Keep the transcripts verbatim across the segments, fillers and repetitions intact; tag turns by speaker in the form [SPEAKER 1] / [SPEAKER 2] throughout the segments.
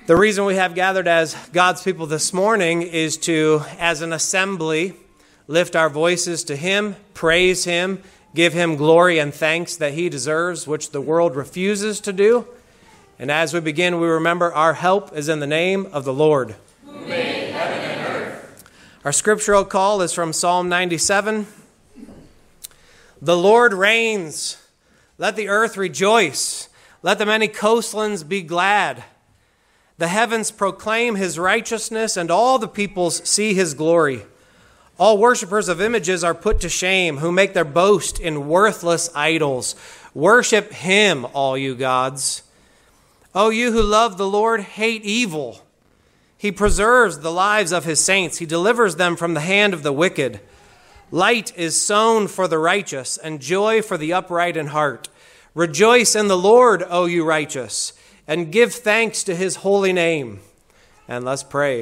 [SPEAKER 1] The reason we have gathered as God's people this morning is to, as an assembly, lift our voices to Him, praise Him, give Him glory and thanks that He deserves, which the world refuses to do. And as we begin, we remember our help is in the name of the Lord,
[SPEAKER 2] who made heaven and earth.
[SPEAKER 1] Our scriptural call is from Psalm ninety-seven. The Lord reigns. Let the earth rejoice. Let the many coastlands be glad. The heavens proclaim His righteousness, and all the peoples see His glory. All worshipers of images are put to shame, who make their boast in worthless idols. Worship Him, all you gods. O you who love the Lord, hate evil. He preserves the lives of His saints. He delivers them from the hand of the wicked. Light is sown for the righteous, and joy for the upright in heart. Rejoice in the Lord, O you righteous, and give thanks to His holy name. And let's pray.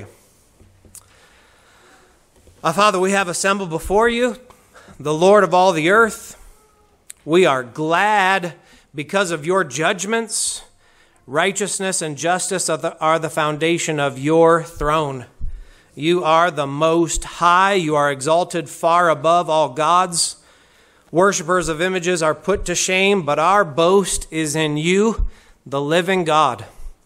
[SPEAKER 1] Our Father, we have assembled before You, the Lord of all the earth. We are glad because of Your judgments. Righteousness and justice are the, are the foundation of Your throne. You are the most high. You are exalted far above all gods. Worshippers of images are put to shame, but our boast is in You, the living God.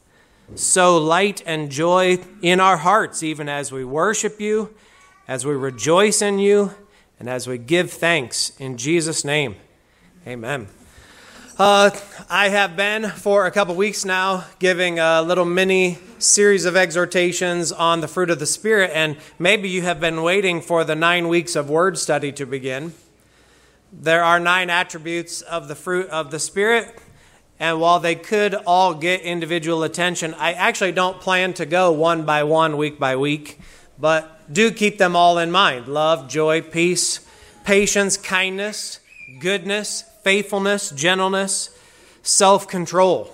[SPEAKER 1] Sow light and joy in our hearts, even as we worship You, as we rejoice in You, and as we give thanks in Jesus' name. Amen. Uh, I have been for a couple weeks now giving a little mini series of exhortations on the fruit of the Spirit, and maybe you have been waiting for the nine weeks of word study to begin. There are nine attributes of the fruit of the Spirit, and while they could all get individual attention, I actually don't plan to go one by one, week by week, but do keep them all in mind. Love, joy, peace, patience, kindness, goodness, faithfulness, gentleness, self-control.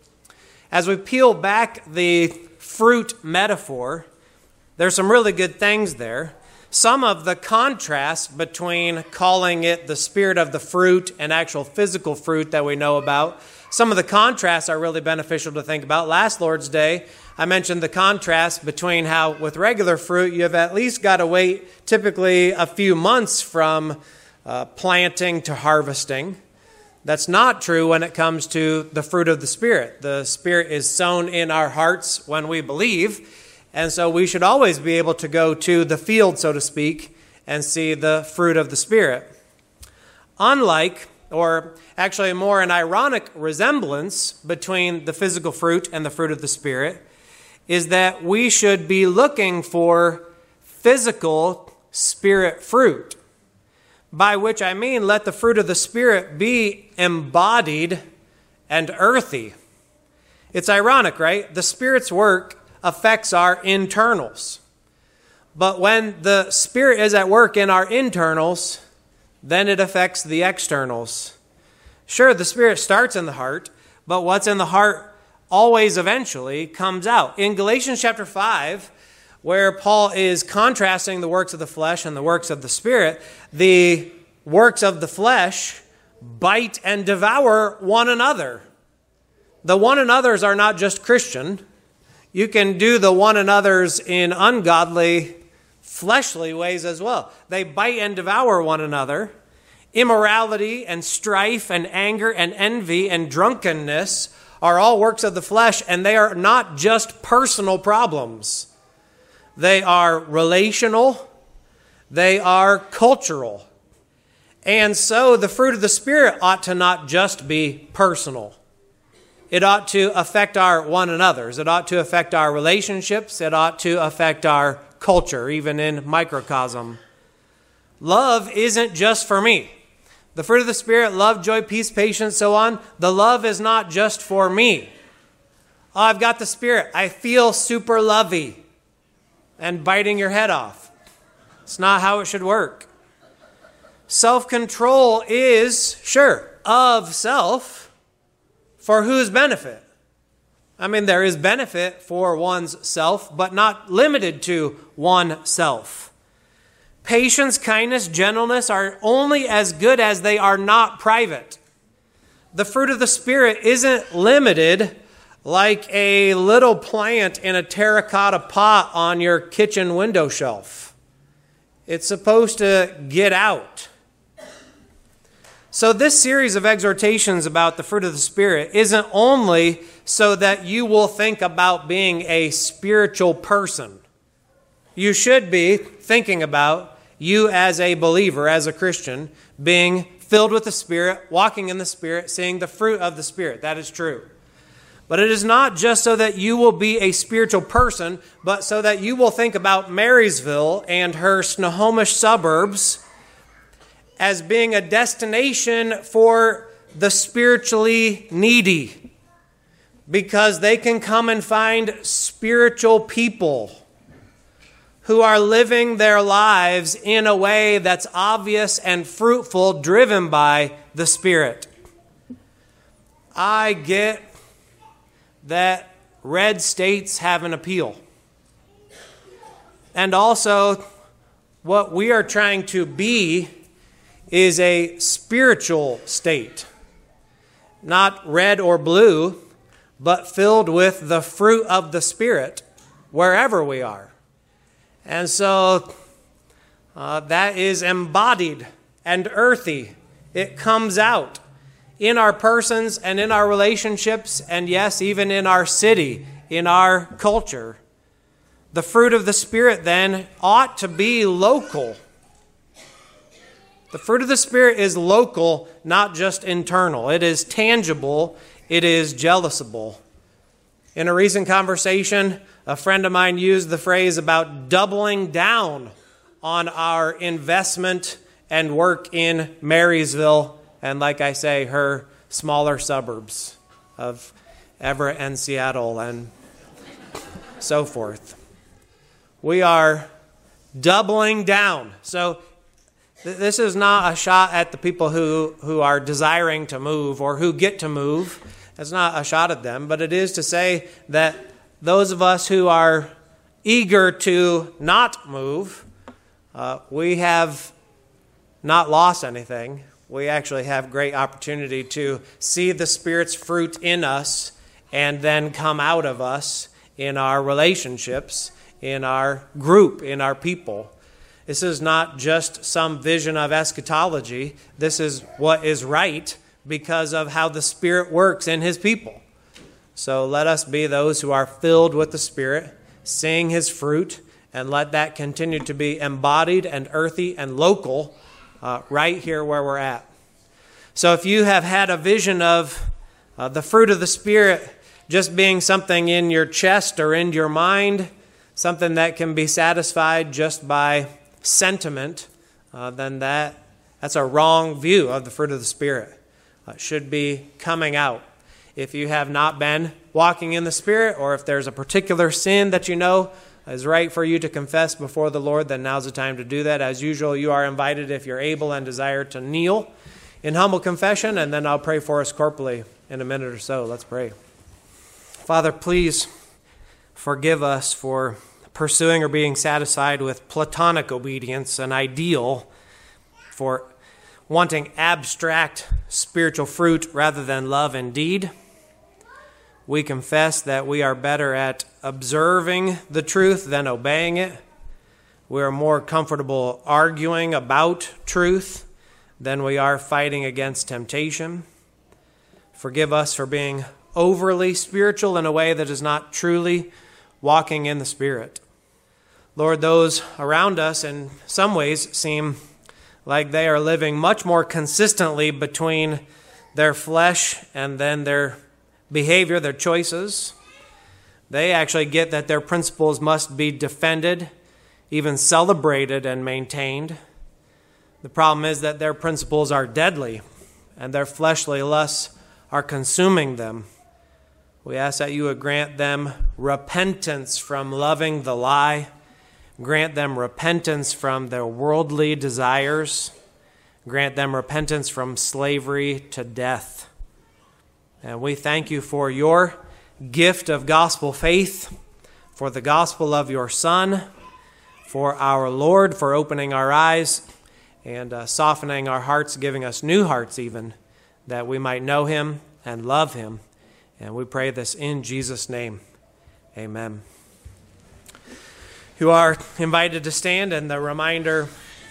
[SPEAKER 1] As we peel back the fruit metaphor, there's some really good things there. Some of the contrast between calling it the spirit of the fruit and actual physical fruit that we know about, some of the contrasts are really beneficial to think about. Last Lord's Day, I mentioned the contrast between how with regular fruit, you've at least got to wait typically a few months from uh, planting to harvesting. That's not true when it comes to the fruit of the Spirit. The Spirit is sown in our hearts when we believe, and so we should always be able to go to the field, so to speak, and see the fruit of the Spirit. Unlike, or actually more an ironic resemblance between the physical fruit and the fruit of the Spirit, is that we should be looking for physical Spirit fruit. By which I mean, let the fruit of the Spirit be embodied and earthy. It's ironic, right? The Spirit's work affects our internals. But when the Spirit is at work in our internals, then it affects the externals. Sure, the Spirit starts in the heart, but what's in the heart always eventually comes out. In Galatians chapter five, where Paul is contrasting the works of the flesh and the works of the Spirit, the works of the flesh bite and devour one another. The one another's are not just Christian. You can do the one another's in ungodly, fleshly ways as well. They bite and devour one another. Immorality and strife and anger and envy and drunkenness are all works of the flesh, and they are not just personal problems. They are relational. They are cultural. And so the fruit of the Spirit ought to not just be personal. It ought to affect our one another's. It ought to affect our relationships. It ought to affect our culture, even in microcosm. Love isn't just for me. The fruit of the Spirit, love, joy, peace, patience, so on. The love is not just for me. Oh, I've got the Spirit. I feel super lovey. And biting your head off. It's not how it should work. Self-control is, sure, of self, for whose benefit? I mean, there is benefit for one's self, but not limited to oneself. Patience, kindness, gentleness are only as good as they are not private. The fruit of the Spirit isn't limited like a little plant in a terracotta pot on your kitchen window shelf. It's supposed to get out. So this series of exhortations about the fruit of the Spirit isn't only so that you will think about being a spiritual person. You should be thinking about you as a believer, as a Christian, being filled with the Spirit, walking in the Spirit, seeing the fruit of the Spirit. That is true. But it is not just so that you will be a spiritual person, but so that you will think about Marysville and her Snohomish suburbs as being a destination for the spiritually needy, because they can come and find spiritual people who are living their lives in a way that's obvious and fruitful, driven by the Spirit. I get that red states have an appeal. And also, what we are trying to be is a spiritual state. Not red or blue, but filled with the fruit of the Spirit wherever we are. And so uh, that is embodied and earthy. It comes out in our persons and in our relationships, and yes, even in our city, in our culture. The fruit of the Spirit then ought to be local. The fruit of the Spirit is local, not just internal. It is tangible. It is jealousable. In a recent conversation, a friend of mine used the phrase about doubling down on our investment and work in Marysville, and like I say, her smaller suburbs of Everett and Seattle and so forth. We are doubling down. So th- this is not a shot at the people who, who are desiring to move or who get to move. It's not a shot at them, but it is to say that those of us who are eager to not move, uh, we have not lost anything. We actually have great opportunity to see the Spirit's fruit in us and then come out of us in our relationships, in our group, in our people. This is not just some vision of eschatology. This is what is right because of how the Spirit works in His people. So let us be those who are filled with the Spirit, seeing His fruit, and let that continue to be embodied and earthy and local uh, right here where we're at. So if you have had a vision of uh, the fruit of the Spirit just being something in your chest or in your mind, something that can be satisfied just by sentiment, uh, then that that's a wrong view of the fruit of the Spirit. Uh, it should be coming out. If you have not been walking in the Spirit, or if there's a particular sin that you know is right for you to confess before the Lord, then now's the time to do that. As usual, you are invited, if you're able and desire, to kneel in humble confession, and then I'll pray for us corporally in a minute or so. Let's pray. Father, please forgive us for pursuing or being satisfied with platonic obedience, an ideal, for wanting abstract spiritual fruit rather than love and deed. We confess that we are better at observing the truth than obeying it. We are more comfortable arguing about truth than we are fighting against temptation. Forgive us for being overly spiritual in a way that is not truly walking in the Spirit. Lord, those around us in some ways seem like they are living much more consistently between their flesh and then their behavior, their choices. They actually get that their principles must be defended, even celebrated and maintained. The problem is that their principles are deadly and their fleshly lusts are consuming them. We ask that you would grant them repentance from loving the lie. Grant them repentance from their worldly desires. Grant them repentance from slavery to death. And we thank you for your gift of gospel faith, for the gospel of your Son, for our Lord, for opening our eyes and uh, softening our hearts, giving us new hearts even, that we might know him and love him. And we pray this in Jesus' name. Amen. You are invited to stand, and the reminder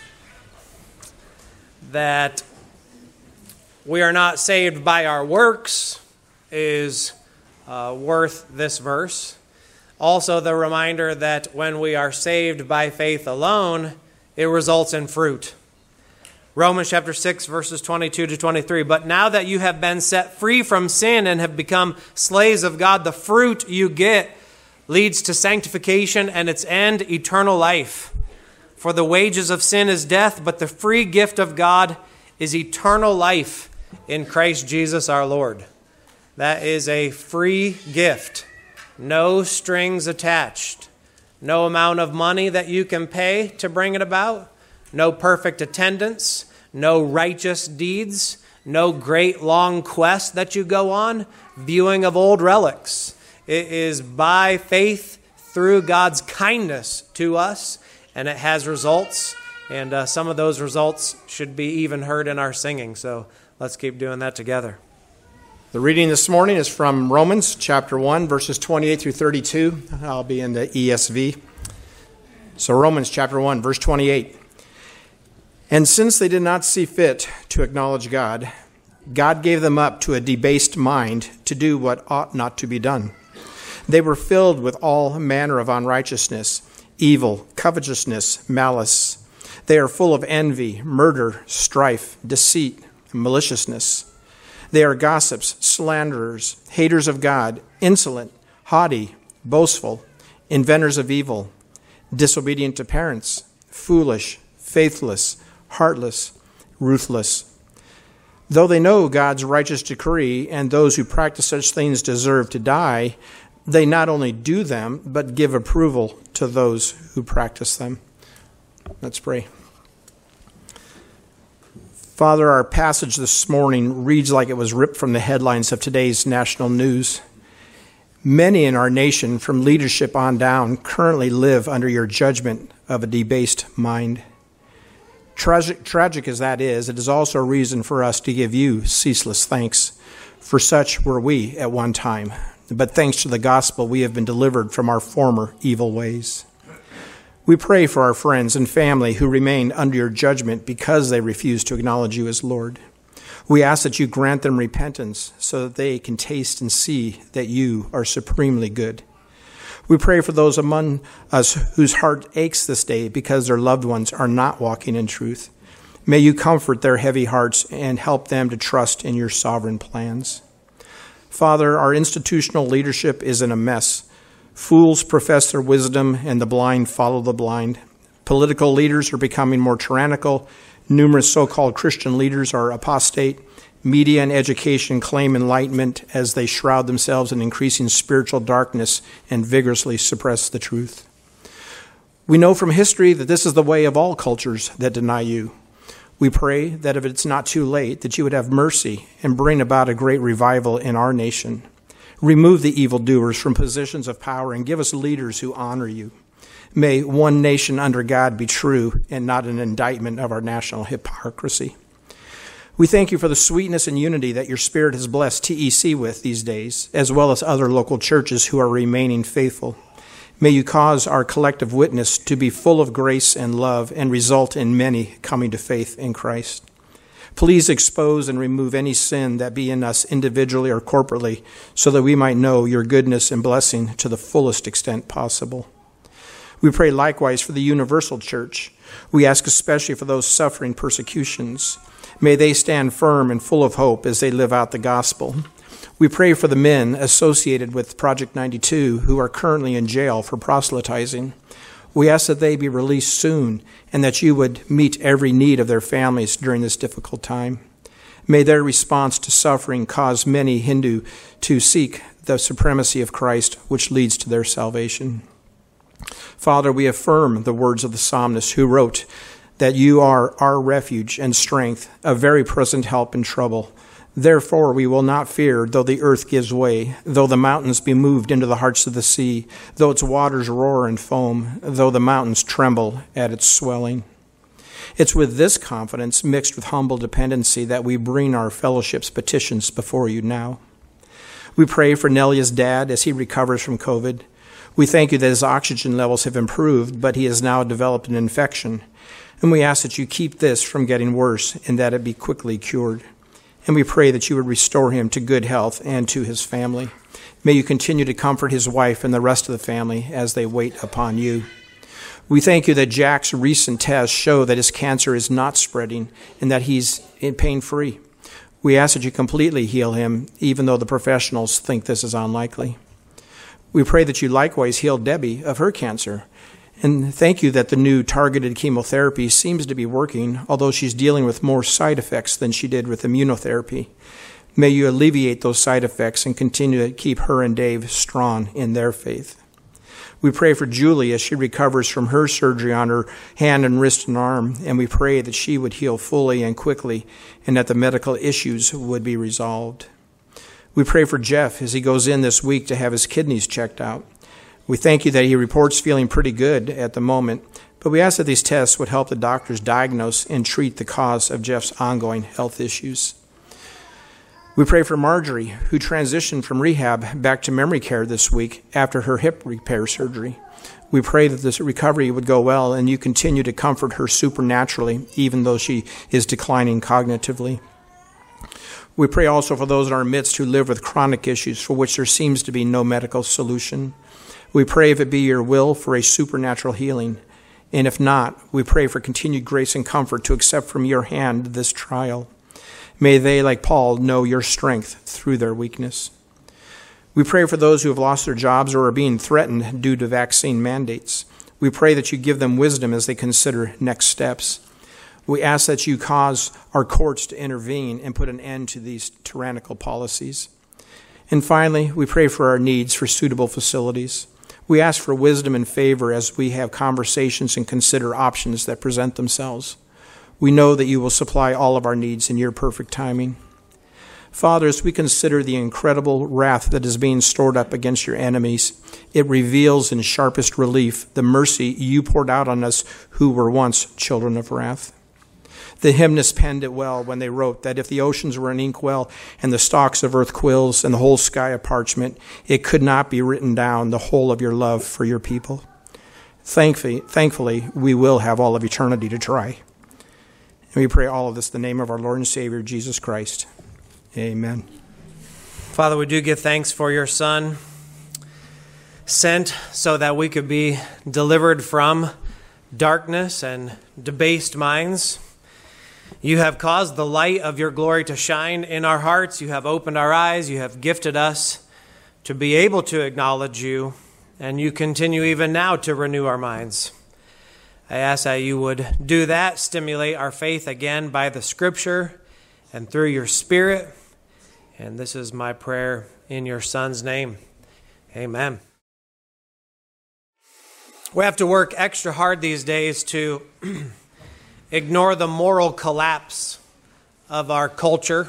[SPEAKER 1] that we are not saved by our works is uh, worth this verse. Also, the reminder that when we are saved by faith alone, it results in fruit. Romans chapter six, verses twenty-two to twenty-three. But now that you have been set free from sin and have become slaves of God, the fruit you get leads to sanctification and its end, eternal life. For the wages of sin is death, but the free gift of God is eternal life in Christ Jesus our Lord. That is a free gift. No strings attached. No amount of money that you can pay to bring it about. No perfect attendance. No righteous deeds. No great long quest that you go on. Viewing of old relics. It is by faith through God's kindness to us, and it has results, and uh, some of those results should be even heard in our singing, so let's keep doing that together.
[SPEAKER 3] The reading this morning is from Romans chapter one, verses twenty-eight through thirty-two. I'll be in the E S V. So Romans chapter one, verse twenty-eight. And since they did not see fit to acknowledge God, God gave them up to a debased mind to do what ought not to be done. They were filled with all manner of unrighteousness, evil, covetousness, malice. They are full of envy, murder, strife, deceit, and maliciousness. They are gossips, slanderers, haters of God, insolent, haughty, boastful, inventors of evil, disobedient to parents, foolish, faithless, heartless, ruthless. Though they know God's righteous decree and those who practice such things deserve to die, they not only do them, but give approval to those who practice them. Let's pray. Father, our passage this morning reads like it was ripped from the headlines of today's national news. Many in our nation, from leadership on down, currently live under your judgment of a debased mind. Tragic, tragic as that is, it is also a reason for us to give you ceaseless thanks, for such were we at one time. But thanks to the gospel, we have been delivered from our former evil ways. We pray for our friends and family who remain under your judgment because they refuse to acknowledge you as Lord. We ask that you grant them repentance so that they can taste and see that you are supremely good. We pray for those among us whose heart aches this day because their loved ones are not walking in truth. May you comfort their heavy hearts and help them to trust in your sovereign plans. Father, our institutional leadership is in a mess. Fools profess their wisdom, and the blind follow the blind. Political leaders are becoming more tyrannical. Numerous so-called Christian leaders are apostate. Media and education claim enlightenment as they shroud themselves in increasing spiritual darkness and vigorously suppress the truth. We know from history that this is the way of all cultures that deny you. We pray that if it's not too late, that you would have mercy and bring about a great revival in our nation. Remove the evildoers from positions of power and give us leaders who honor you. May one nation under God be true and not an indictment of our national hypocrisy. We thank you for the sweetness and unity that your Spirit has blessed T E C with these days, as well as other local churches who are remaining faithful. May you cause our collective witness to be full of grace and love and result in many coming to faith in Christ. Please expose and remove any sin that be in us individually or corporately so that we might know your goodness and blessing to the fullest extent possible. We pray likewise for the universal church. We ask especially for those suffering persecutions. May they stand firm and full of hope as they live out the gospel. We pray for the men associated with Project ninety-two who are currently in jail for proselytizing. We ask that they be released soon and that you would meet every need of their families during this difficult time. May their response to suffering cause many Hindu to seek the supremacy of Christ, which leads to their salvation. Father, we affirm the words of the psalmist who wrote that you are our refuge and strength, a very present help in trouble. Therefore we will not fear, though the earth gives way, though the mountains be moved into the hearts of the sea, though its waters roar and foam, though the mountains tremble at its swelling. It's with this confidence, mixed with humble dependency, that we bring our fellowship's petitions before you now. We pray for Nelia's dad as he recovers from COVID. We thank you that his oxygen levels have improved, but he has now developed an infection. And we ask that you keep this from getting worse and that it be quickly cured. And we pray that you would restore him to good health and to his family. May you continue to comfort his wife and the rest of the family as they wait upon you. We thank you that Jack's recent tests show that his cancer is not spreading and that he's pain-free. We ask that you completely heal him, even though the professionals think this is unlikely. We pray that you likewise heal Debbie of her cancer. And thank you that the new targeted chemotherapy seems to be working, although she's dealing with more side effects than she did with immunotherapy. May you alleviate those side effects and continue to keep her and Dave strong in their faith. We pray for Julie as she recovers from her surgery on her hand and wrist and arm, and we pray that she would heal fully and quickly and that the medical issues would be resolved. We pray for Jeff as he goes in this week to have his kidneys checked out. We thank you that he reports feeling pretty good at the moment, but we ask that these tests would help the doctors diagnose and treat the cause of Jeff's ongoing health issues. We pray for Marjorie, who transitioned from rehab back to memory care this week after her hip repair surgery. We pray that this recovery would go well and you continue to comfort her supernaturally, even though she is declining cognitively. We pray also for those in our midst who live with chronic issues for which there seems to be no medical solution. We pray if it be your will for a supernatural healing, and if not, we pray for continued grace and comfort to accept from your hand this trial. May they, like Paul, know your strength through their weakness. We pray for those who have lost their jobs or are being threatened due to vaccine mandates. We pray that you give them wisdom as they consider next steps. We ask that you cause our courts to intervene and put an end to these tyrannical policies. And finally, we pray for our needs for suitable facilities. We ask for wisdom and favor as we have conversations and consider options that present themselves. We know that you will supply all of our needs in your perfect timing. Father, as we consider the incredible wrath that is being stored up against your enemies, it reveals in sharpest relief the mercy you poured out on us who were once children of wrath. The hymnists penned it well when they wrote that if the oceans were an inkwell and the stalks of earth quills and the whole sky a parchment, it could not be written down the whole of your love for your people. Thankfully, thankfully, we will have all of eternity to try. And we pray all of this in the name of our Lord and Savior, Jesus Christ. Amen.
[SPEAKER 1] Father, we do give thanks for your Son, sent so that we could be delivered from darkness and debased minds. You have caused the light of your glory to shine in our hearts. You have opened our eyes. You have gifted us to be able to acknowledge you, and you continue even now to renew our minds. I ask that you would do that, stimulate our faith again by the Scripture and through your Spirit. And this is my prayer in your Son's name. Amen. We have to work extra hard these days to ignore the moral collapse of our culture.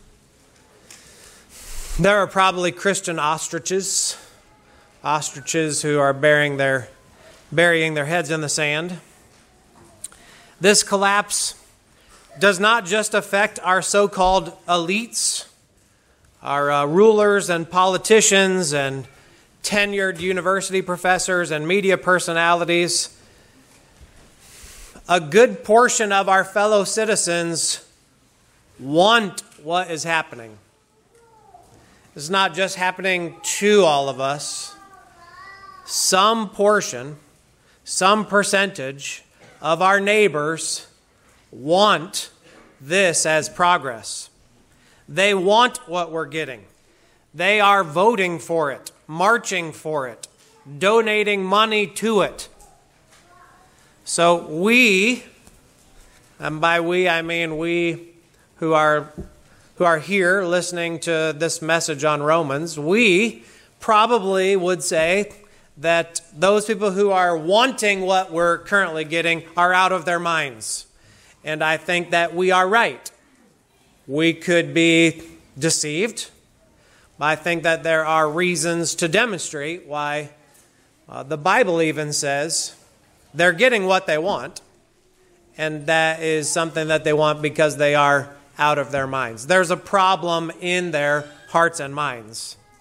[SPEAKER 1] There are probably Christian ostriches, ostriches who are bearing their burying their heads in the sand. This collapse does not just affect our so-called elites, our uh, rulers and politicians and tenured university professors and media personalities. A good portion of our fellow citizens want what is happening. It's not just happening to all of us. Some portion, some percentage of our neighbors want this as progress. They want what we're getting. They are voting for it, marching for it, donating money to it. So we, and by we I mean we who are who are here listening to this message on Romans, we probably would say that those people who are wanting what we're currently getting are out of their minds. And I think that we are right. We could be deceived. I think that there are reasons to demonstrate why uh, the Bible even says they're getting what they want, and that is something that they want because they are out of their minds. There's a problem in their hearts and minds.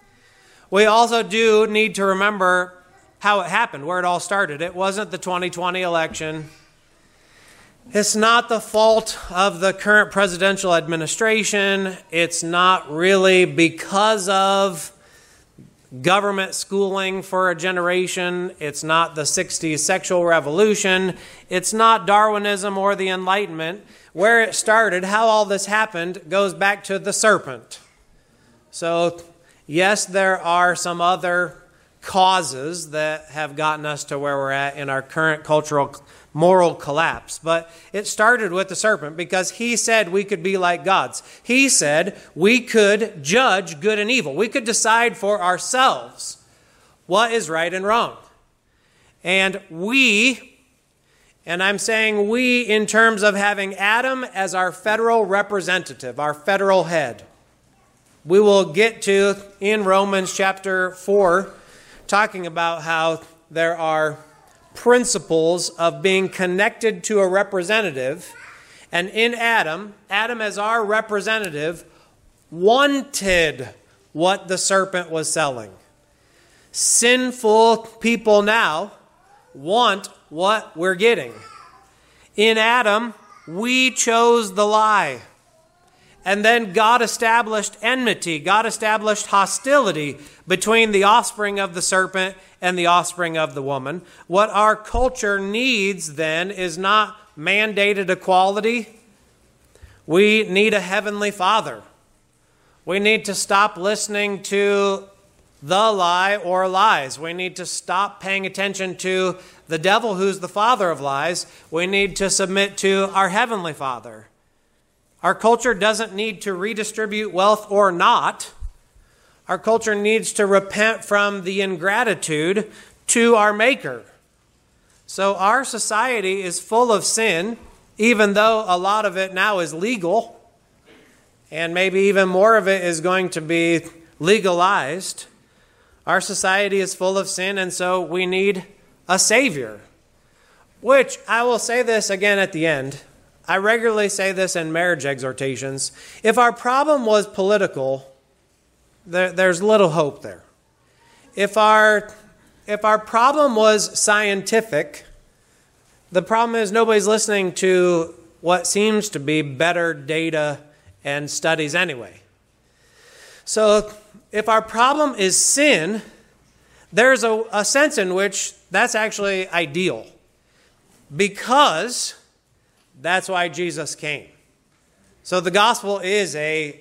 [SPEAKER 1] We also do need to remember how it happened, where it all started. It wasn't the twenty twenty election. It's not the fault of the current presidential administration. It's not really because of government schooling for a generation. It's not the sixties sexual revolution. It's not Darwinism or the Enlightenment. Where it started, how all this happened, goes back to the serpent. So, yes, there are some other causes that have gotten us to where we're at in our current cultural moral collapse. But it started with the serpent because he said we could be like gods. He said we could judge good and evil. We could decide for ourselves what is right and wrong. And we, and I'm saying we in terms of having Adam as our federal representative, our federal head. We will get to in Romans chapter four, talking about how there are principles of being connected to a representative. And in Adam, Adam as our representative wanted what the serpent was selling. Sinful people now want what we're getting. In Adam, we chose the lie. And then God established enmity. God established hostility between the offspring of the serpent and the offspring of the woman. What our culture needs then is not mandated equality. We need a heavenly Father. We need to stop listening to the lie or lies. We need to stop paying attention to the devil, who's the father of lies. We need to submit to our heavenly Father. Our culture doesn't need to redistribute wealth or not. Our culture needs to repent from the ingratitude to our Maker. So our society is full of sin, even though a lot of it now is legal, and maybe even more of it is going to be legalized. Our society is full of sin, and so we need a Savior. Which, I will say this again at the end. I regularly say this in marriage exhortations. If our problem was political, there, there's little hope there. If our, if our problem was scientific, the problem is nobody's listening to what seems to be better data and studies anyway. So if our problem is sin, there's a, a sense in which that's actually ideal, because that's why Jesus came. So the gospel is a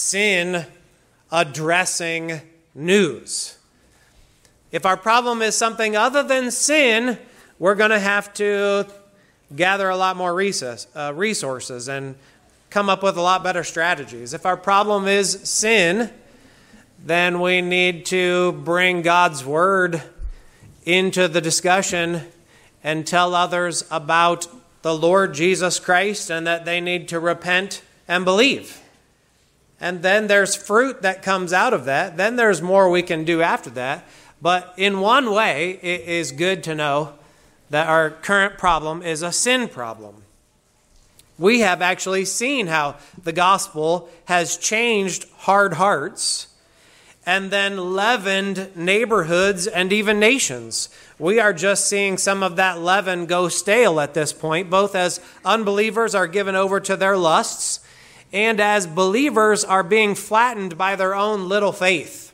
[SPEAKER 1] sin-addressing news. If our problem is something other than sin, we're going to have to gather a lot more resources and come up with a lot better strategies. If our problem is sin, then we need to bring God's word into the discussion and tell others about the Lord Jesus Christ and that they need to repent and believe. And then there's fruit that comes out of that. Then there's more we can do after that. But in one way, it is good to know that our current problem is a sin problem. We have actually seen how the gospel has changed hard hearts and then leavened neighborhoods and even nations. We are just seeing some of that leaven go stale at this point, both as unbelievers are given over to their lusts and as believers are being flattened by their own little faith.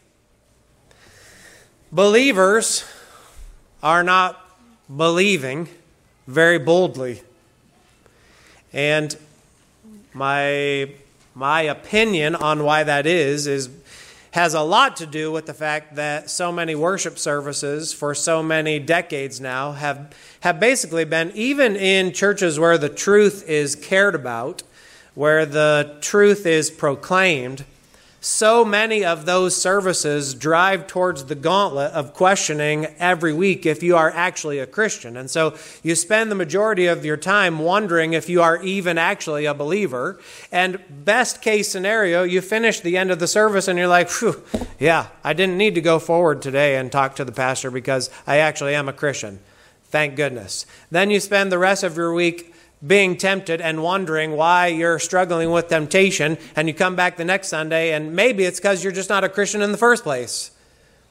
[SPEAKER 1] Believers are not believing very boldly. And my, my opinion on why that is, is has a lot to do with the fact that so many worship services for so many decades now have, have basically been, even in churches where the truth is cared about, where the truth is proclaimed, so many of those services drive towards the gauntlet of questioning every week if you are actually a Christian. And so you spend the majority of your time wondering if you are even actually a believer. And best case scenario, you finish the end of the service and you're like, phew, yeah, I didn't need to go forward today and talk to the pastor because I actually am a Christian. Thank goodness. Then you spend the rest of your week being tempted and wondering why you're struggling with temptation, and you come back the next Sunday and maybe it's because you're just not a Christian in the first place.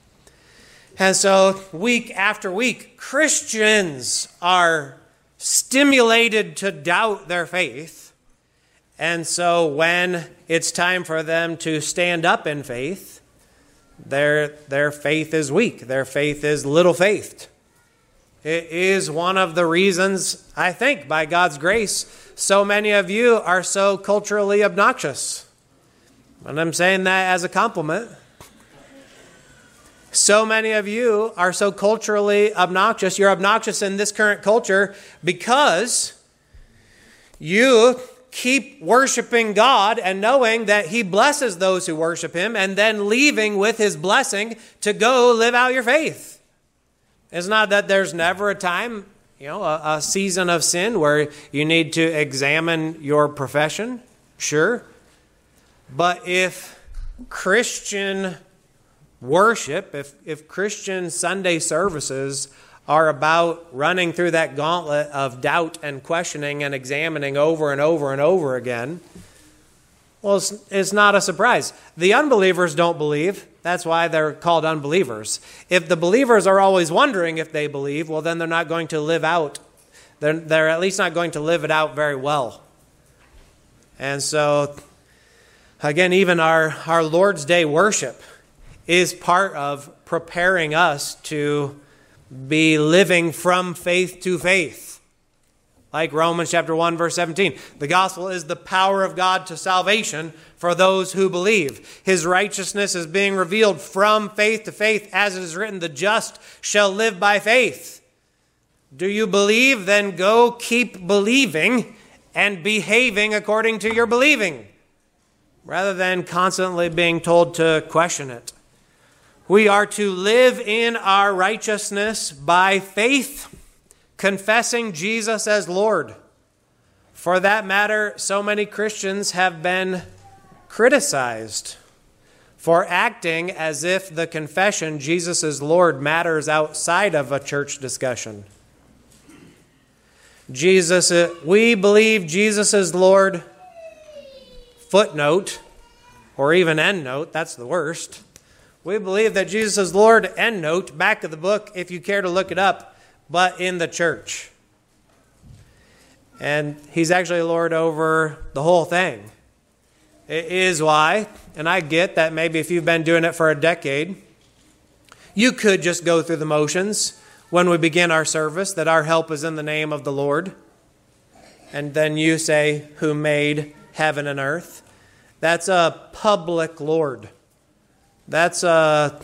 [SPEAKER 1] And so week after week, Christians are stimulated to doubt their faith. And so when it's time for them to stand up in faith, their, their faith is weak. Their faith is little-faithed. It is one of the reasons, I think, by God's grace, so many of you are so culturally obnoxious. And I'm saying that as a compliment. So many of you are so culturally obnoxious. You're obnoxious in this current culture because you keep worshiping God and knowing that He blesses those who worship Him and then leaving with His blessing to go live out your faith. It's not that there's never a time, you know, a, a season of sin where you need to examine your profession. Sure. But if Christian worship, if, if Christian Sunday services are about running through that gauntlet of doubt and questioning and examining over and over and over again, well, it's, it's not a surprise. The unbelievers don't believe. That's why they're called unbelievers. If the believers are always wondering if they believe, well, then they're not going to live out. They're, they're at least not going to live it out very well. And so, again, even our, our Lord's Day worship is part of preparing us to be living from faith to faith. Like Romans chapter one, verse seventeen. The gospel is the power of God to salvation for those who believe. His righteousness is being revealed from faith to faith, as it is written, the just shall live by faith. Do you believe? Then go keep believing and behaving according to your believing, rather than constantly being told to question it. We are to live in our righteousness by faith, confessing Jesus as Lord. For that matter, so many Christians have been criticized for acting as if the confession Jesus is Lord matters outside of a church discussion. Jesus, we believe Jesus is Lord, footnote, or even endnote, that's the worst. We believe that Jesus is Lord, endnote, back of the book, if you care to look it up, but in the church. And He's actually Lord over the whole thing. It is why, and I get that maybe if you've been doing it for a decade, you could just go through the motions when we begin our service, that our help is in the name of the Lord. And then you say, who made heaven and earth. That's a public Lord. That's a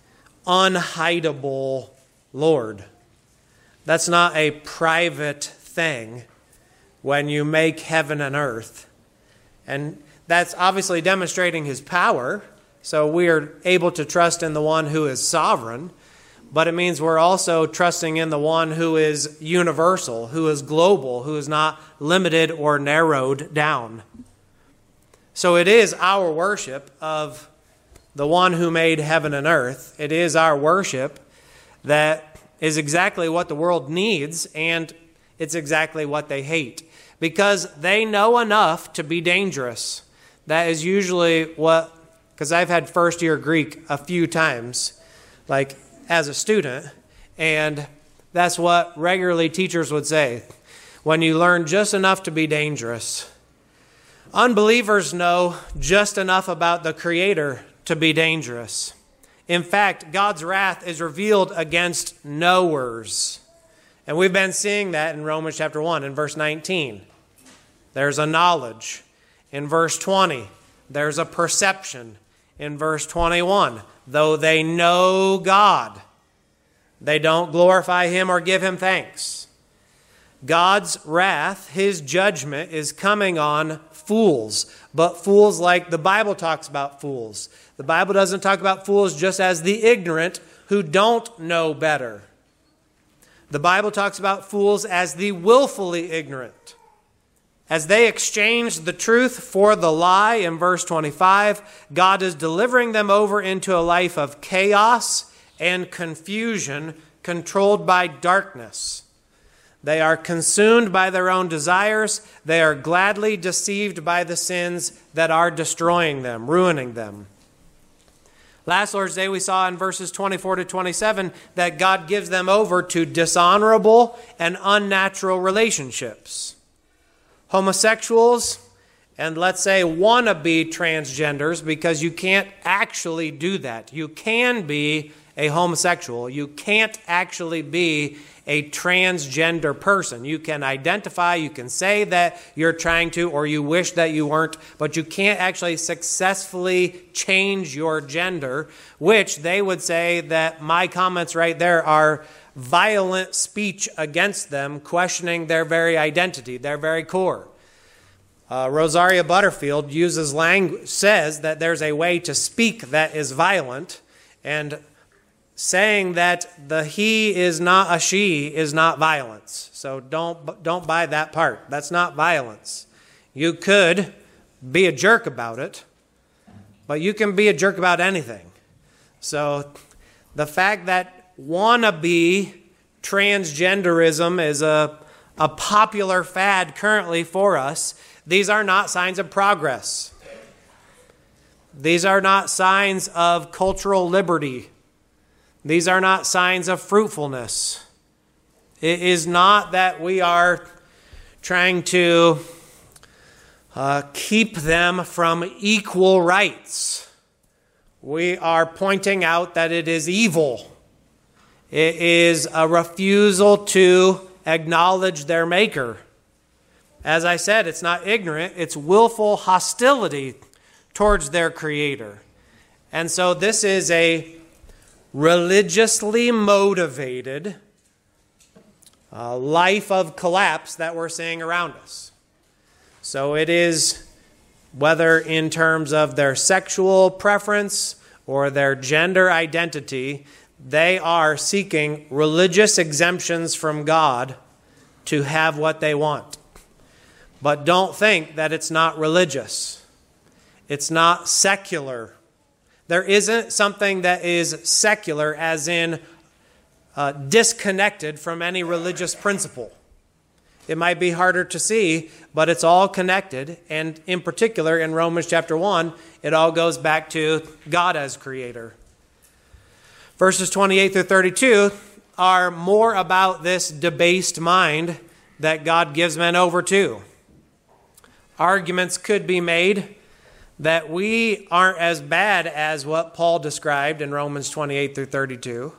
[SPEAKER 1] unhideable Lord. That's not a private thing when you make heaven and earth. And that's obviously demonstrating His power. So we are able to trust in the one who is sovereign. But it means we're also trusting in the one who is universal, who is global, who is not limited or narrowed down. So it is our worship of the one who made heaven and earth. It is our worship that is exactly what the world needs, and it's exactly what they hate. Because they know enough to be dangerous. That is usually what, because I've had first year Greek a few times, like as a student, and that's what regularly teachers would say. When you learn just enough to be dangerous. Unbelievers know just enough about the Creator to be dangerous. In fact, God's wrath is revealed against knowers. And we've been seeing that in Romans chapter one, in verse nineteen. There's a knowledge. In verse twenty, there's a perception. In verse twenty-one, though they know God, they don't glorify Him or give Him thanks. God's wrath, His judgment, is coming on fools, but fools like the Bible talks about fools. The Bible doesn't talk about fools just as the ignorant who don't know better. The Bible talks about fools as the willfully ignorant. As they exchange the truth for the lie in verse twenty-five, God is delivering them over into a life of chaos and confusion controlled by darkness. They are consumed by their own desires. They are gladly deceived by the sins that are destroying them, ruining them. Last Lord's Day we saw in verses twenty-four to twenty-seven that God gives them over to dishonorable and unnatural relationships. Homosexuals and let's say wannabe transgenders, because you can't actually do that. You can be a homosexual. You can't actually be a transgender person. You can identify, you can say that you're trying to, or you wish that you weren't, but you can't actually successfully change your gender, which they would say that my comments right there are violent speech against them, questioning their very identity, their very core. Uh, Rosaria Butterfield uses language, says that there's a way to speak that is violent, and saying that the he is not a she is not violence. So don't don't buy that part. That's not violence. You could be a jerk about it, but you can be a jerk about anything. So the fact that wannabe transgenderism is a, a popular fad currently for us, these are not signs of progress. These are not signs of cultural liberty. These are not signs of fruitfulness. It is not that we are trying to uh, keep them from equal rights. We are pointing out that it is evil. It is a refusal to acknowledge their maker. As I said, it's not ignorant, it's willful hostility towards their creator. And so this is a religiously motivated uh, life of collapse that we're seeing around us. So it is, whether in terms of their sexual preference or their gender identity, they are seeking religious exemptions from God to have what they want. But don't think that it's not religious. It's not secular. There isn't something that is secular, as in uh, disconnected from any religious principle. It might be harder to see, but it's all connected. And in particular, in Romans chapter one, it all goes back to God as creator. Verses twenty-eight through thirty-two are more about this debased mind that God gives men over to. Arguments could be made that we aren't as bad as what Paul described in Romans twenty-eight through thirty-two.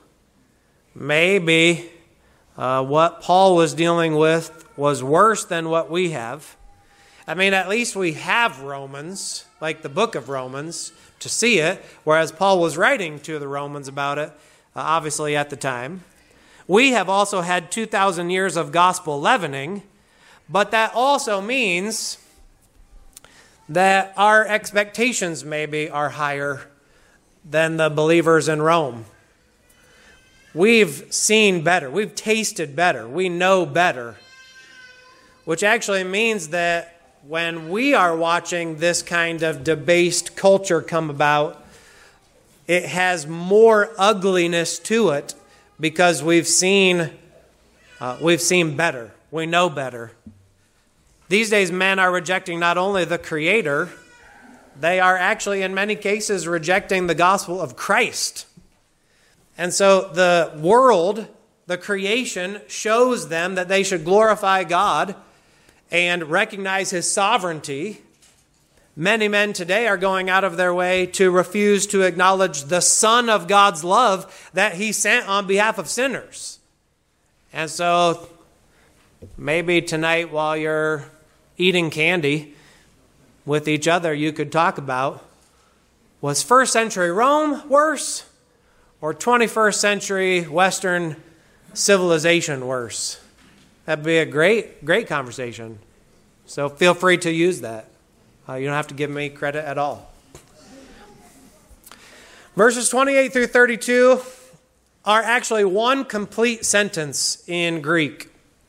[SPEAKER 1] Maybe uh, what Paul was dealing with was worse than what we have. I mean, at least we have Romans, like the book of Romans, to see it, whereas Paul was writing to the Romans about it, uh, obviously at the time. We have also had two thousand years of gospel leavening, but that also means that our expectations maybe are higher than the believers in Rome. We've seen better. We've tasted better. We know better. Which actually means that when we are watching this kind of debased culture come about, it has more ugliness to it because we've seen, uh, we've seen better. We know better. These days, men are rejecting not only the Creator, they are actually, in many cases, rejecting the gospel of Christ. And so the world, the creation, shows them that they should glorify God and recognize His sovereignty. Many men today are going out of their way to refuse to acknowledge the Son of God's love that He sent on behalf of sinners. And so maybe tonight, while you're eating candy with each other, you could talk about, was first century Rome worse or twenty-first century Western civilization worse? That'd be a great, great conversation. So feel free to use that. Uh, you don't have to give me credit at all. Verses twenty-eight through thirty-two are actually one complete sentence in Greek.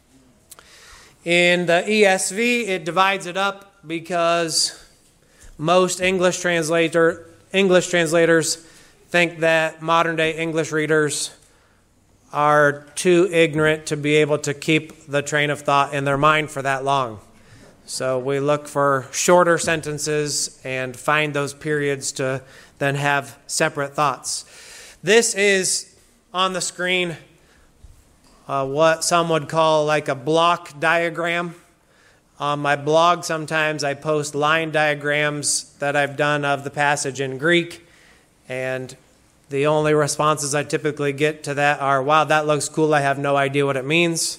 [SPEAKER 1] In the E S V, it divides it up because most English translator English translators think that modern-day English readers are too ignorant to be able to keep the train of thought in their mind for that long. So we look for shorter sentences and find those periods to than have separate thoughts. This is on the screen uh, what some would call like a block diagram. On my blog, sometimes I post line diagrams that I've done of the passage in Greek, and the only responses I typically get to that are, wow, that looks cool, I have no idea what it means.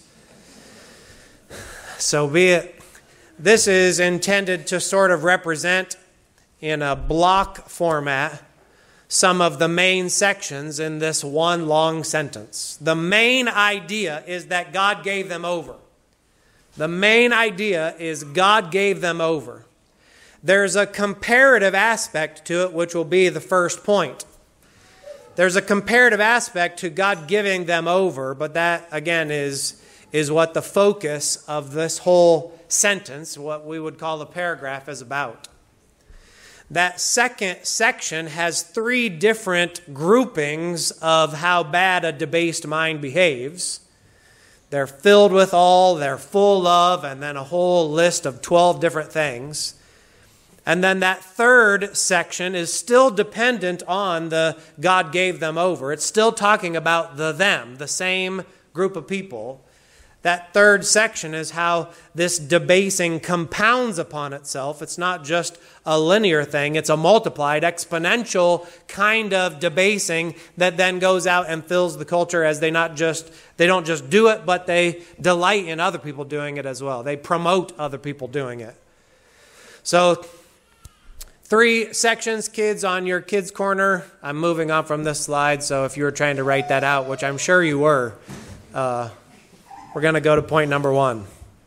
[SPEAKER 1] So be it. This is intended to sort of represent in a block format some of the main sections in this one long sentence. The main idea is that God gave them over. The main idea is God gave them over. There's a comparative aspect to it, which will be the first point. There's a comparative aspect to God giving them over, but that, again, is, is what the focus of this whole sentence, what we would call a paragraph, is about. That second section has three different groupings of how bad a debased mind behaves. They're filled with all, they're full of, and then a whole list of twelve different things. And then that third section is still dependent on the God gave them over. It's still talking about the them, the same group of people. That third section is how this debasing compounds upon itself. It's not just a linear thing. It's a multiplied, exponential kind of debasing that then goes out and fills the culture as they not just they don't just do it, but they delight in other people doing it as well. They promote other people doing it. So three sections, kids, on your kids' corner. I'm moving on from this slide, so if you were trying to write that out, which I'm sure you were, uh, we're going to go to point number one.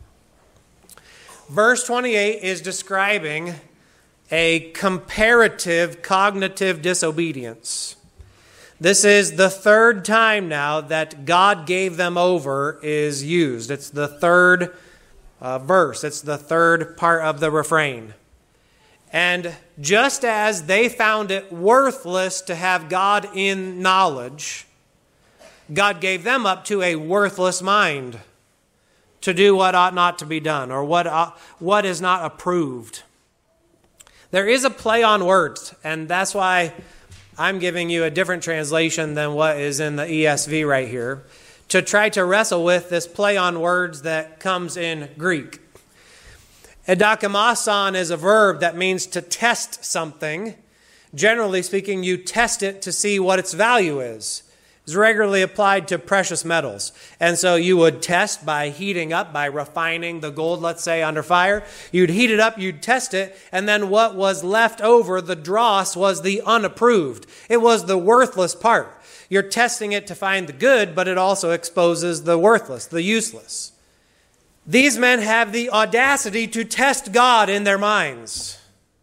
[SPEAKER 1] Verse twenty-eight is describing a comparative cognitive disobedience. This is the third time now that God gave them over is used. It's the third uh, verse. It's the third part of the refrain. And just as they found it worthless to have God in knowledge, God gave them up to a worthless mind to do what ought not to be done, or what ought, what is not approved. There is a play on words, and that's why I'm giving you a different translation than what is in the E S V right here, to try to wrestle with this play on words that comes in Greek. Edakimasan is a verb that means to test something. Generally speaking, you test it to see what its value is. It's regularly applied to precious metals. And so you would test by heating up, by refining the gold, let's say, under fire. You'd heat it up, you'd test it, and then what was left over, the dross, was the unapproved. It was the worthless part. You're testing it to find the good, but it also exposes the worthless, the useless. These men have the audacity to test God in their minds.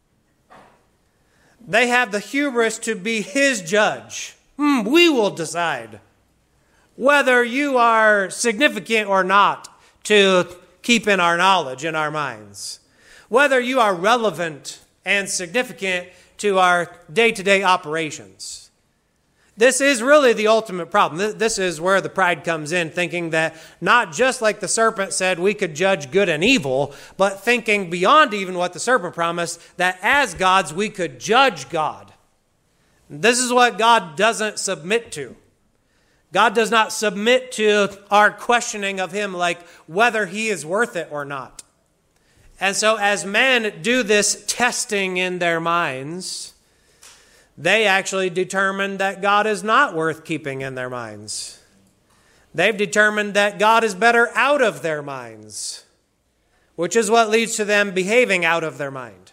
[SPEAKER 1] They have the hubris to be His judge. Hmm, we will decide whether you are significant or not to keep in our knowledge, in our minds. Whether you are relevant and significant to our day-to-day operations. This is really the ultimate problem. This is where the pride comes in, thinking that not just like the serpent said we could judge good and evil, but thinking beyond even what the serpent promised, that as gods we could judge God. This is what God doesn't submit to. God does not submit to our questioning of Him, like whether He is worth it or not. And so as men do this testing in their minds, they actually determine that God is not worth keeping in their minds. They've determined that God is better out of their minds, which is what leads to them behaving out of their mind.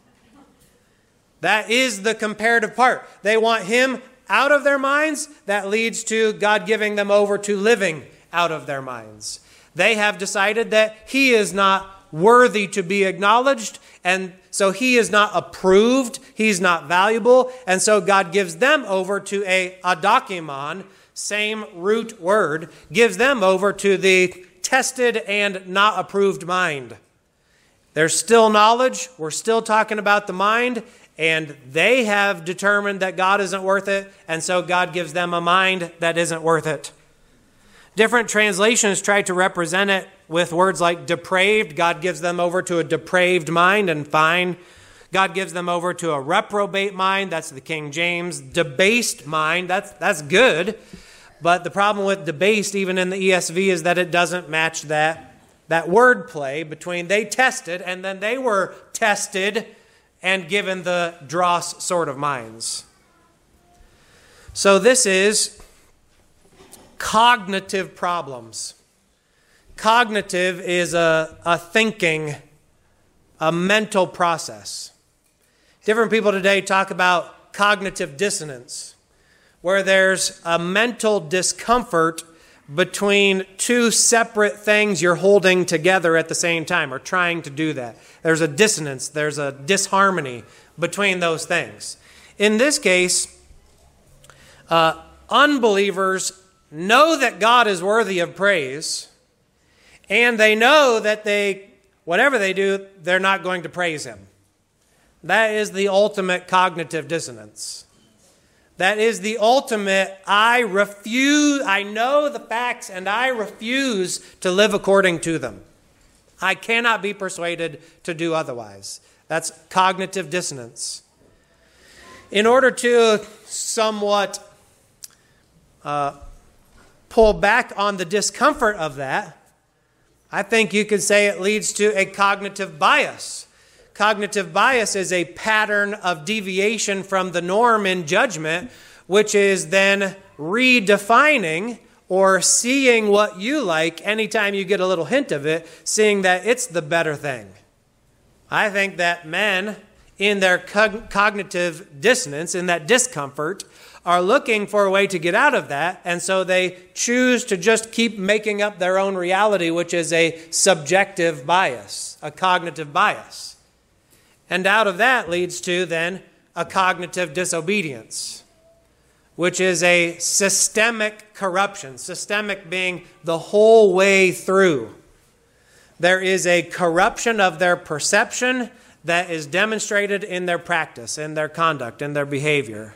[SPEAKER 1] That is the comparative part. They want Him out of their minds. That leads to God giving them over to living out of their minds. They have decided that He is not worthy to be acknowledged, and so He is not approved. He's not valuable, and so God gives them over to a adokimon, same root word, gives them over to the tested and not approved mind. There's still knowledge. We're still talking about the mind. And they have determined that God isn't worth it, and so God gives them a mind that isn't worth it. Different translations try to represent it with words like depraved. God gives them over to a depraved mind, and fine. God gives them over to a reprobate mind. That's the King James. Debased mind. That's, that's good. But the problem with debased, even in the E S V, is that it doesn't match that, that word play between they tested and then they were tested and given the dross sort of minds. So this is cognitive problems. Cognitive is a, a thinking, a mental process. Different people today talk about cognitive dissonance, where there's a mental discomfort between two separate things you're holding together at the same time, or trying to do that. There's a dissonance, there's a disharmony between those things. In this case, uh, unbelievers know that God is worthy of praise, and they know that they, whatever they do, they're not going to praise Him. That is the ultimate cognitive dissonance. That is the ultimate, I refuse, I know the facts and I refuse to live according to them. I cannot be persuaded to do otherwise. That's cognitive dissonance. In order to somewhat uh, pull back on the discomfort of that, I think you could say it leads to a cognitive bias. Cognitive bias is a pattern of deviation from the norm in judgment, which is then redefining or seeing what you like anytime you get a little hint of it, seeing that it's the better thing. I think that men, in their cog- cognitive dissonance, in that discomfort, are looking for a way to get out of that, and so they choose to just keep making up their own reality, which is a subjective bias, a cognitive bias. And out of that leads to, then, a cognitive disobedience, which is a systemic corruption, systemic being the whole way through. There is a corruption of their perception that is demonstrated in their practice, in their conduct, in their behavior.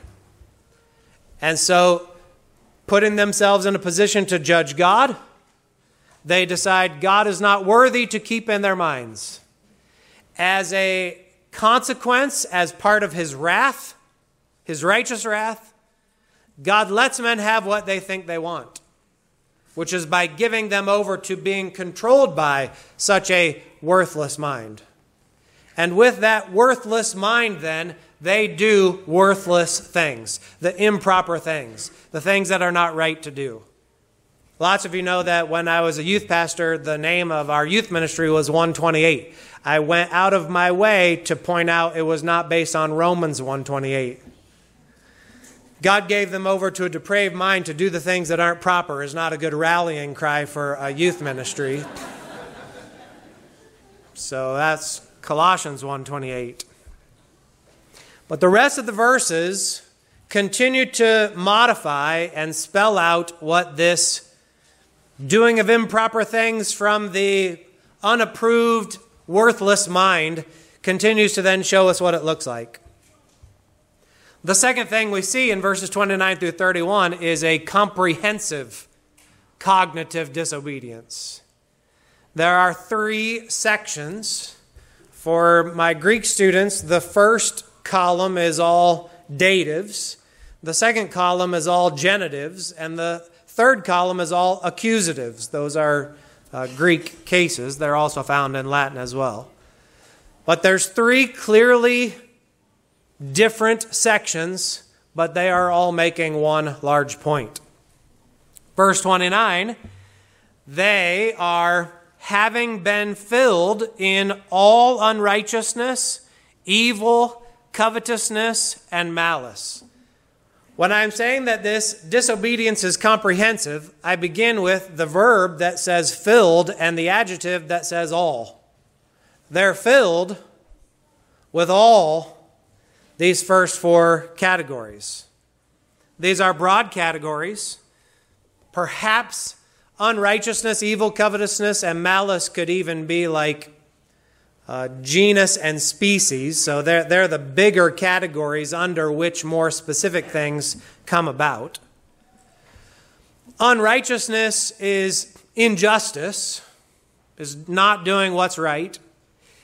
[SPEAKER 1] And so, putting themselves in a position to judge God, they decide God is not worthy to keep in their minds. As a consequence, as part of His wrath, His righteous wrath, God lets men have what they think they want, which is by giving them over to being controlled by such a worthless mind. And with that worthless mind, then, they do worthless things, the improper things, the things that are not right to do. Lots of you know that when I was a youth pastor, the name of our youth ministry was one twenty-eight. I went out of my way to point out it was not based on Romans one twenty-eight. God gave them over to a depraved mind to do the things that aren't proper is not a good rallying cry for a youth ministry. So that's Colossians one twenty-eight. But the rest of the verses continue to modify and spell out what this doing of improper things from the unapproved, worthless mind continues to then show us what it looks like. The second thing we see in verses twenty-nine through thirty-one is a comprehensive cognitive disobedience. There are three sections. For my Greek students, the first column is all datives, the second column is all genitives, and the third column is all accusatives. Those are uh, Greek cases. They're also found in Latin as well. But there's three clearly different sections, but they are all making one large point. Verse twenty-nine, they are having been filled in all unrighteousness, evil, covetousness, and malice. When I'm saying that this disobedience is comprehensive, I begin with the verb that says filled and the adjective that says all. They're filled with all these first four categories. These are broad categories. Perhaps unrighteousness, evil, covetousness, and malice could even be like uh, genus and species. So they're, they're the bigger categories under which more specific things come about. Unrighteousness is injustice, is not doing what's right.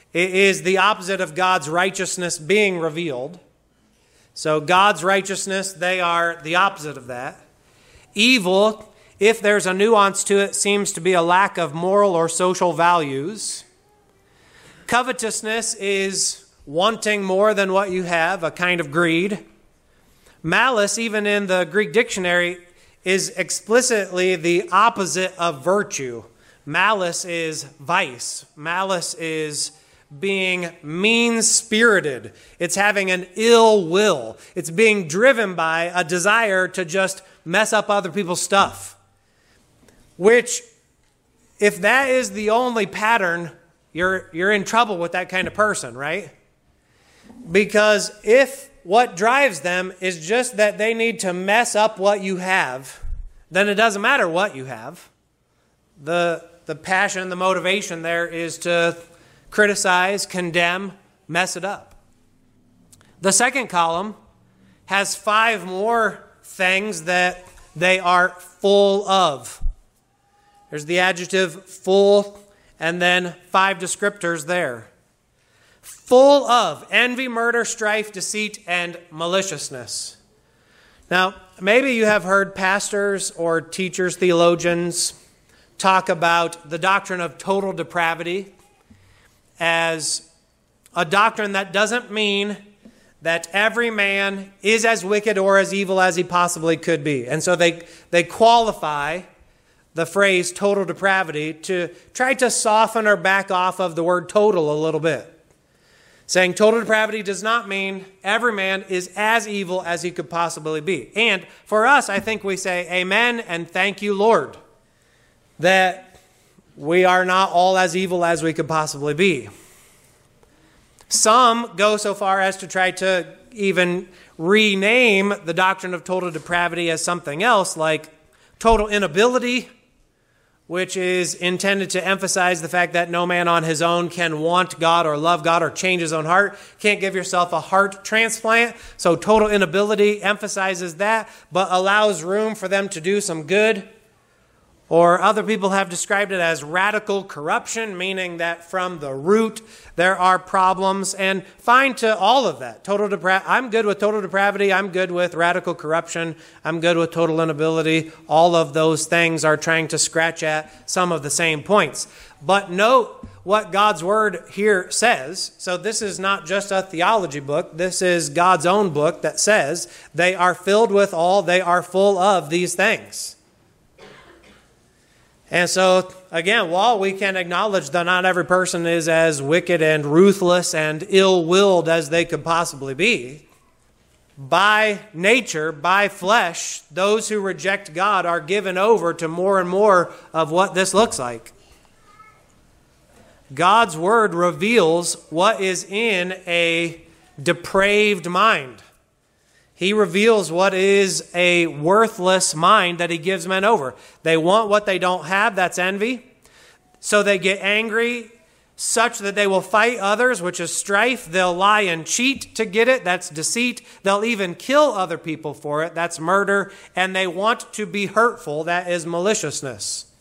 [SPEAKER 1] It is the opposite of God's righteousness being revealed. So God's righteousness, they are the opposite of that. Evil, if there's a nuance to it, seems to be a lack of moral or social values. Covetousness is wanting more than what you have, a kind of greed. Malice, even in the Greek dictionary, is explicitly the opposite of virtue. Malice is vice. Malice is being mean-spirited. It's having an ill will. It's being driven by a desire to just mess up other people's stuff. Which, if that is the only pattern, you're, you're in trouble with that kind of person, right? Because if what drives them is just that they need to mess up what you have, then it doesn't matter what you have. The, the passion, the motivation there is to criticize, condemn, mess it up. The second column has five more things that they are full of. There's the adjective full, and then five descriptors there. Full of envy, murder, strife, deceit, and maliciousness. Now, maybe you have heard pastors or teachers, theologians, talk about the doctrine of total depravity as a doctrine that doesn't mean that every man is as wicked or as evil as he possibly could be. And so they, they qualify the phrase total depravity to try to soften or back off of the word total a little bit. Saying total depravity does not mean every man is as evil as he could possibly be. And for us, I think we say amen and thank you, Lord, that we are not all as evil as we could possibly be. Some go so far as to try to even rename the doctrine of total depravity as something else, like total inability, which is intended to emphasize the fact that no man on his own can want God or love God or change his own heart. Can't give yourself a heart transplant. So total inability emphasizes that, but allows room for them to do some good. Or other people have described it as radical corruption, meaning that from the root there are problems. And fine to all of that. Total depra- I'm good with total depravity. I'm good with radical corruption. I'm good with total inability. All of those things are trying to scratch at some of the same points. But note what God's word here says. So this is not just a theology book. This is God's own book that says they are filled with all, they are full of these things. And so, again, while we can acknowledge that not every person is as wicked and ruthless and ill-willed as they could possibly be, by nature, by flesh, those who reject God are given over to more and more of what this looks like. God's word reveals what is in a depraved mind. He reveals what is a worthless mind that he gives men over. They want what they don't have, that's envy. So they get angry such that they will fight others, which is strife. They'll lie and cheat to get it, that's deceit. They'll even kill other people for it, that's murder. And they want to be hurtful, that is maliciousness.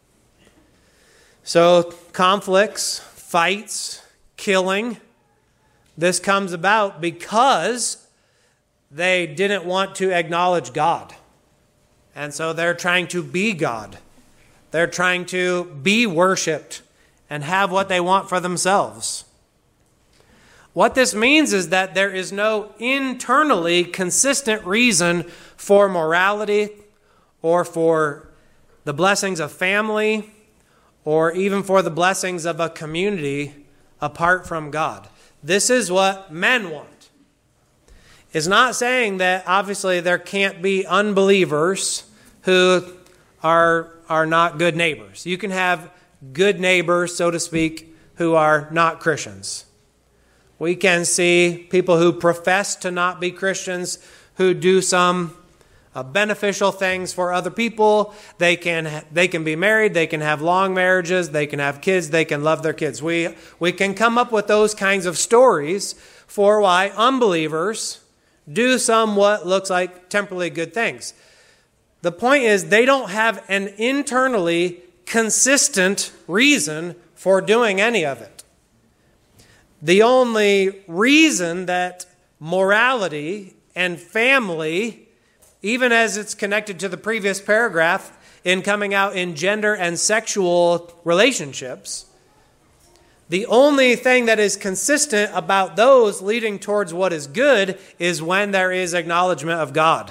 [SPEAKER 1] So conflicts, fights, killing, this comes about because they didn't want to acknowledge God. And so they're trying to be God. They're trying to be worshipped and have what they want for themselves. What this means is that there is no internally consistent reason for morality or for the blessings of family or even for the blessings of a community apart from God. This is what men want. It's not saying that obviously there can't be unbelievers who are, are not good neighbors. You can have good neighbors, so to speak, who are not Christians. We can see people who profess to not be Christians who do some uh, beneficial things for other people. They can they can be married, they can have long marriages, they can have kids, they can love their kids. We we can come up with those kinds of stories for why unbelievers do some what looks like temporally good things. The point is they don't have an internally consistent reason for doing any of it. The only reason that morality and family, even as it's connected to the previous paragraph in coming out in gender and sexual relationships, the only thing that is consistent about those leading towards what is good is when there is acknowledgement of God.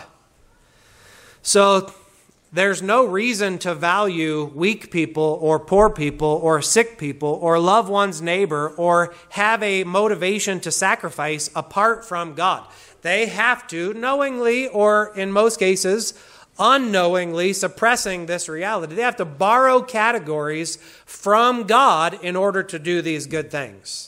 [SPEAKER 1] So there's no reason to value weak people or poor people or sick people or love one's neighbor or have a motivation to sacrifice apart from God. They have to, knowingly or in most cases, unknowingly suppressing this reality. They have to borrow categories from God in order to do these good things.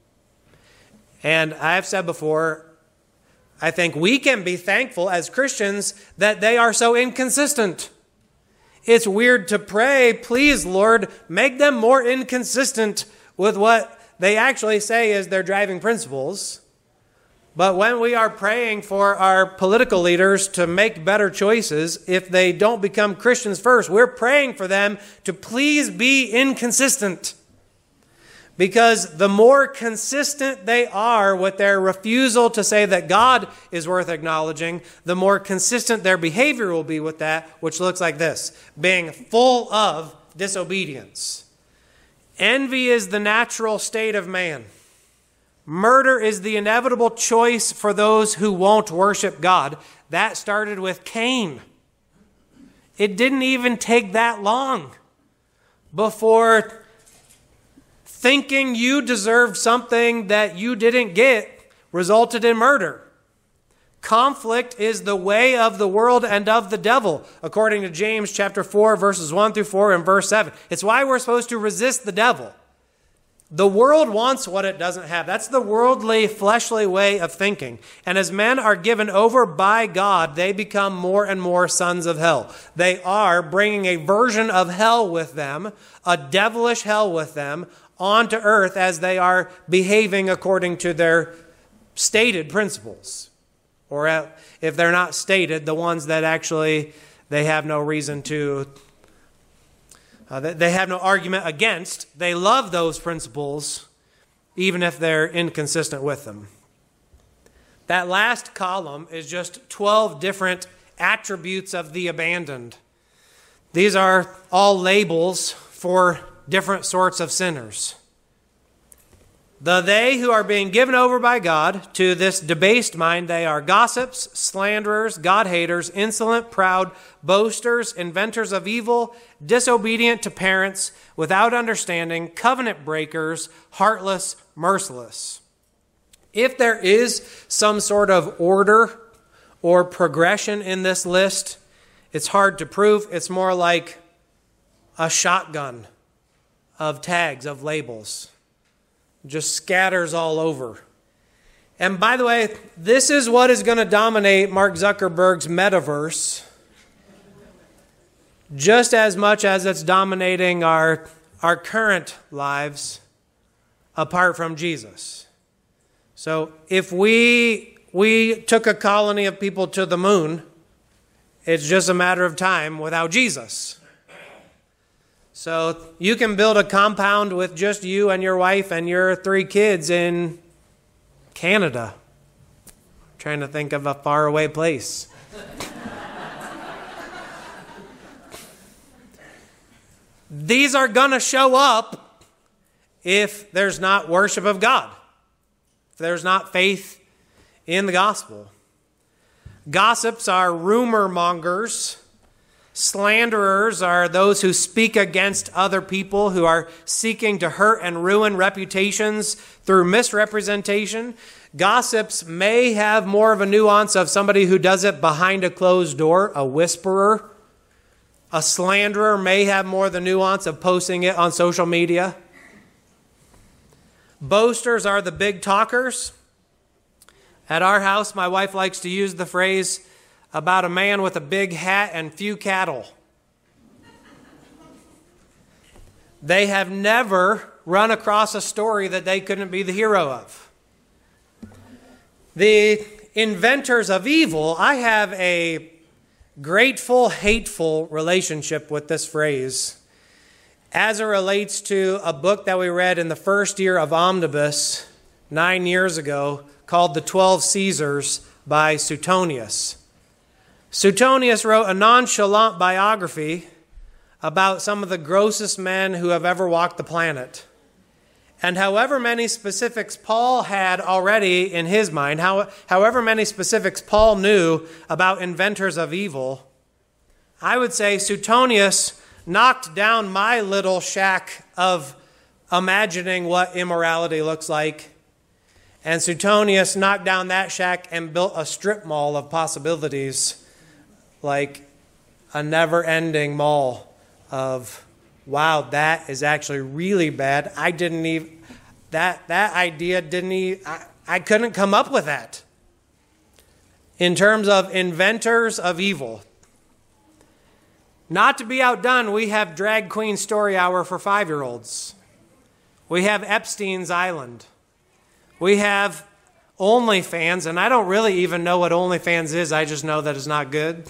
[SPEAKER 1] And I have said before, I think we can be thankful as Christians that they are so inconsistent. It's weird to pray, please, Lord, make them more inconsistent with what they actually say is their driving principles. But when we are praying for our political leaders to make better choices, if they don't become Christians first, we're praying for them to please be inconsistent. Because the more consistent they are with their refusal to say that God is worth acknowledging, the more consistent their behavior will be with that, which looks like this: being full of disobedience. Envy is the natural state of man. Murder is the inevitable choice for those who won't worship God. That started with Cain. It didn't even take that long before thinking you deserved something that you didn't get resulted in murder. Conflict is the way of the world and of the devil, according to James chapter four, verses one through four and verse seven. It's why we're supposed to resist the devil. The world wants what it doesn't have. That's the worldly, fleshly way of thinking. And as men are given over by God, they become more and more sons of hell. They are bringing a version of hell with them, a devilish hell with them, onto earth as they are behaving according to their stated principles. Or if they're not stated, the ones that actually they have no reason to Uh, they have no argument against. They love those principles, even if they're inconsistent with them. That last column is just twelve different attributes of the abandoned. These are all labels for different sorts of sinners. The they who are being given over by God to this debased mind, they are gossips, slanderers, God-haters, insolent, proud, boasters, inventors of evil, disobedient to parents, without understanding, covenant breakers, heartless, merciless. If there is some sort of order or progression in this list, it's hard to prove. It's more like a shotgun of tags, of labels. Just scatters all over. And by the way, this is what is going to dominate Mark Zuckerberg's metaverse just as much as it's dominating our, our current lives apart from Jesus. So if we, we took a colony of people to the moon, it's just a matter of time without Jesus. So you can build a compound with just you and your wife and your three kids in Canada. I'm trying to think of a faraway place. These are going to show up if there's not worship of God, if there's not faith in the gospel. Gossips are rumor mongers. Slanderers are those who speak against other people, who are seeking to hurt and ruin reputations through misrepresentation. Gossips may have more of a nuance of somebody who does it behind a closed door, a whisperer. A slanderer may have more the nuance of posting it on social media. Boasters are the big talkers. At our house, my wife likes to use the phrase about a man with a big hat and few cattle. They have never run across a story that they couldn't be the hero of. The inventors of evil, I have a grateful, hateful relationship with this phrase as it relates to a book that we read in the first year of Omnibus nine years ago called The Twelve Caesars by Suetonius. Suetonius wrote a nonchalant biography about some of the grossest men who have ever walked the planet. And however many specifics Paul had already in his mind, how, however many specifics Paul knew about inventors of evil, I would say Suetonius knocked down my little shack of imagining what immorality looks like. And Suetonius knocked down that shack and built a strip mall of possibilities, like a never-ending mall of, wow, that is actually really bad. I didn't even, that, that idea didn't even, I, I couldn't come up with that. In terms of inventors of evil. Not to be outdone, we have Drag Queen Story Hour for five-year-olds. We have Epstein's Island. We have OnlyFans, and I don't really even know what OnlyFans is. I just know that it's not good.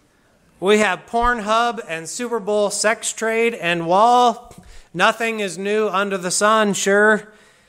[SPEAKER 1] We have Pornhub and Super Bowl sex trade, and while nothing is new under the sun, sure,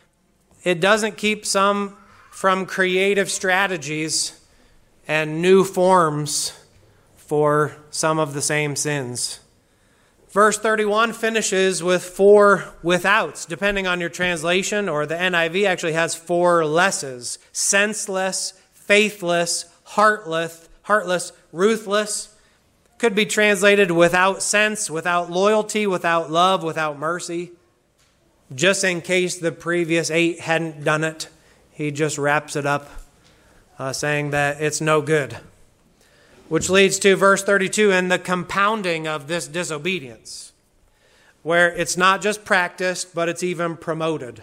[SPEAKER 1] it doesn't keep some from creative strategies and new forms for some of the same sins. Verse thirty-one finishes with four withouts, depending on your translation, or the N I V actually has four lesses: senseless, faithless, heartless, heartless, ruthless. Could be translated without sense, without loyalty, without love, without mercy. Just in case the previous eight hadn't done it, he just wraps it up, uh, saying that it's no good. Which leads to verse thirty-two and the compounding of this disobedience, where it's not just practiced, but it's even promoted.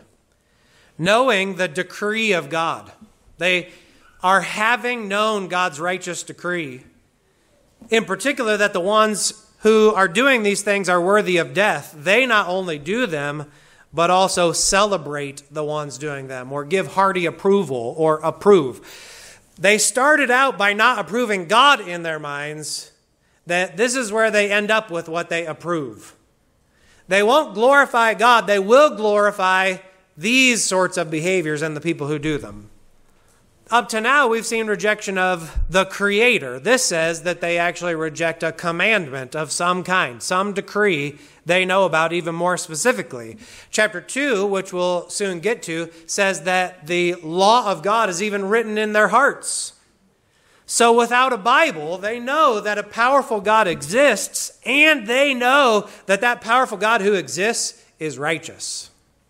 [SPEAKER 1] Knowing the decree of God. They are having known God's righteous decree. In particular, that the ones who are doing these things are worthy of death. They not only do them, but also celebrate the ones doing them, or give hearty approval or approve. They started out by not approving God in their minds. That this is where they end up with what they approve. They won't glorify God. They will glorify these sorts of behaviors and the people who do them. Up to now, we've seen rejection of the Creator. This says that they actually reject a commandment of some kind, some decree they know about even more specifically. Chapter two, which we'll soon get to, says that the law of God is even written in their hearts. So without a Bible, they know that a powerful God exists, and they know that that powerful God who exists is righteous.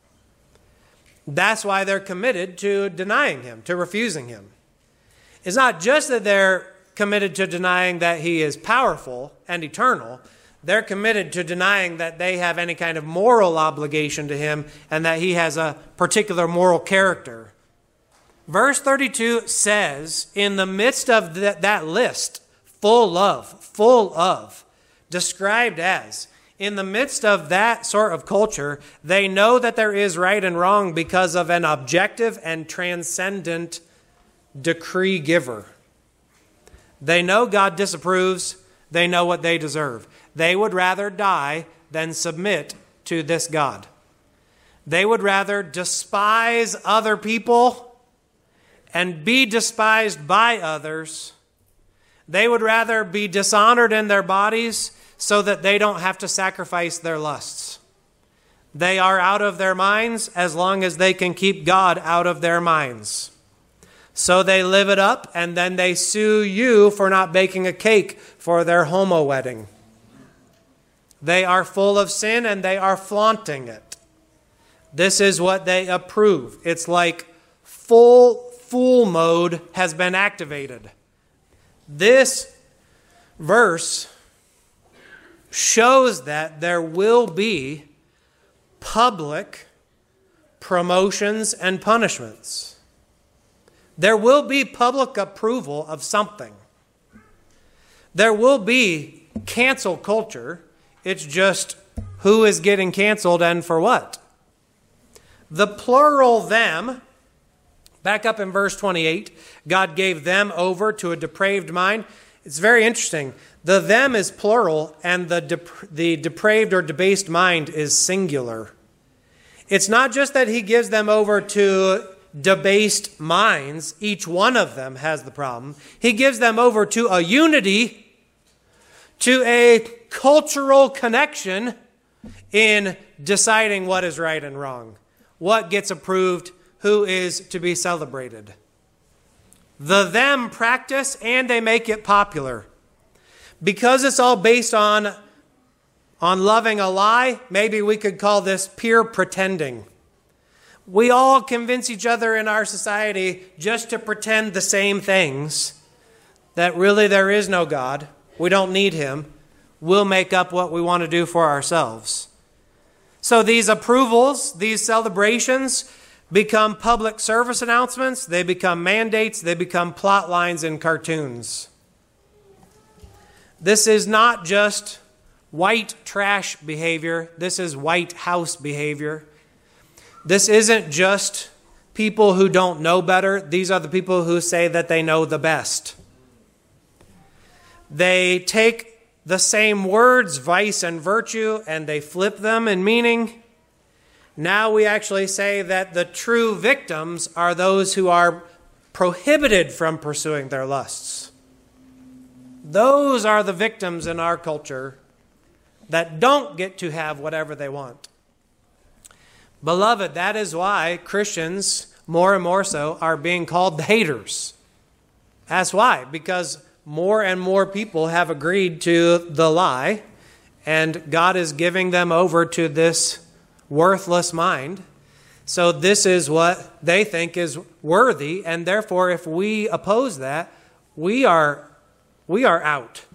[SPEAKER 1] That's why they're committed to denying him, to refusing him. It's not just that they're committed to denying that he is powerful and eternal. They're committed to denying that they have any kind of moral obligation to him and that he has a particular moral character. Verse thirty-two says, in the midst of that, that list, full of, full of, described as, in the midst of that sort of culture, they know that there is right and wrong because of an objective and transcendent decree giver. They know God disapproves. They know what they deserve. They would rather die than submit to this God. They would rather despise other people and be despised by others. They would rather be dishonored in their bodies so that they don't have to sacrifice their lusts. They are out of their minds as long as they can keep God out of their minds. So they live it up, and then they sue you for not baking a cake for their homo wedding. They are full of sin, and they are flaunting it. This is what they approve. It's like full fool mode has been activated. This verse shows that there will be public promotions and punishments. There will be public approval of something. There will be cancel culture. It's just who is getting canceled and for what. The plural them, back up in verse twenty-eight, God gave them over to a depraved mind. It's very interesting. The them is plural, and the dep- the depraved or debased mind is singular. It's not just that he gives them over to debased minds, each one of them has the problem. He gives them over to a unity, to a cultural connection in deciding what is right and wrong, what gets approved, who is to be celebrated. The them practice and they make it popular. Because it's all based on, on loving a lie, maybe we could call this peer pretending. We all convince each other in our society just to pretend the same things, that really there is no God, we don't need him, we'll make up what we want to do for ourselves. So these approvals, these celebrations become public service announcements, they become mandates, they become plot lines in cartoons. This is not just white trash behavior, this is White House behavior. This isn't just people who don't know better. These are the people who say that they know the best. They take the same words, vice and virtue, and they flip them in meaning. Now we actually say that the true victims are those who are prohibited from pursuing their lusts. Those are the victims in our culture that don't get to have whatever they want. Beloved, that is why Christians, more and more so, are being called the haters. That's why, because more and more people have agreed to the lie, and God is giving them over to this worthless mind. So this is what they think is worthy, and therefore if we oppose that, we are, we are out.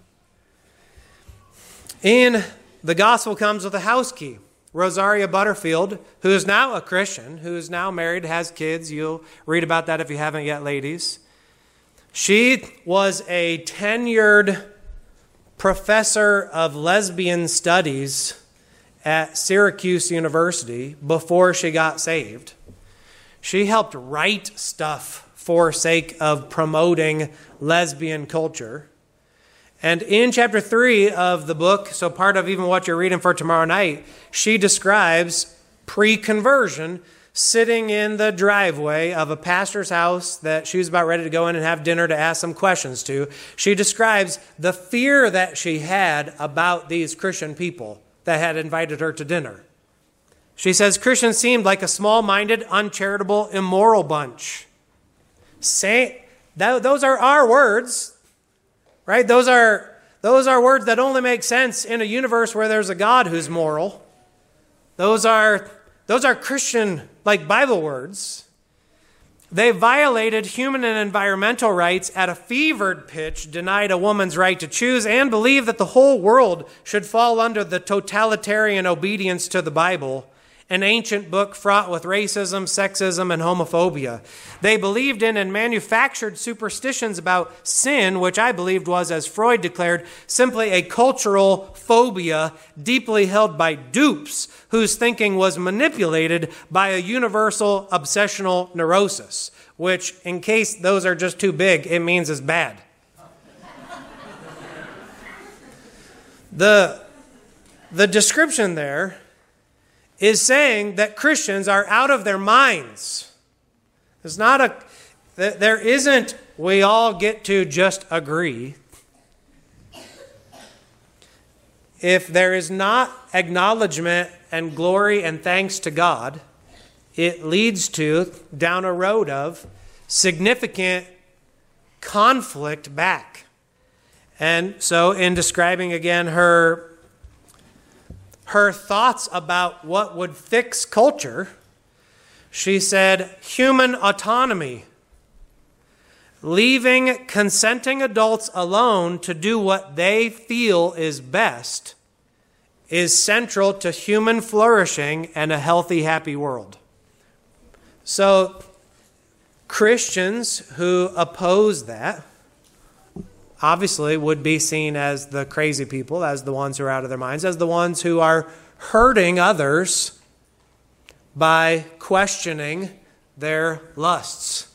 [SPEAKER 1] In the gospel comes with a house key. Rosaria Butterfield, who is now a Christian, who is now married, has kids. You'll read about that if you haven't yet, ladies. She was a tenured professor of lesbian studies at Syracuse University before she got saved. She helped write stuff for sake of promoting lesbian culture. And in chapter three of the book, so part of even what you're reading for tomorrow night, she describes pre-conversion sitting in the driveway of a pastor's house that she was about ready to go in and have dinner to ask some questions to. She describes the fear that she had about these Christian people that had invited her to dinner. She says, Christians seemed like a small-minded, uncharitable, immoral bunch. Say, that, those are our words. Right? Those are, those are words that only make sense in a universe where there's a God who's moral. Those are, those are Christian, like Bible words. They violated human and environmental rights at a fevered pitch, denied a woman's right to choose, and believed that the whole world should fall under the totalitarian obedience to the Bible, an ancient book fraught with racism, sexism, and homophobia. They believed in and manufactured superstitions about sin, which I believed was, as Freud declared, simply a cultural phobia deeply held by dupes whose thinking was manipulated by a universal obsessional neurosis, which, in case those are just too big, it means is bad. The, the description there is saying that Christians are out of their minds. It's not a, there isn't, we all get to just agree. If there is not acknowledgement and glory and thanks to God, it leads to down a road of significant conflict back. And so in describing again her Her thoughts about what would fix culture, she said, human autonomy, leaving consenting adults alone to do what they feel is best, is central to human flourishing and a healthy, happy world. So Christians who oppose that obviously would be seen as the crazy people, as the ones who are out of their minds, as the ones who are hurting others by questioning their lusts.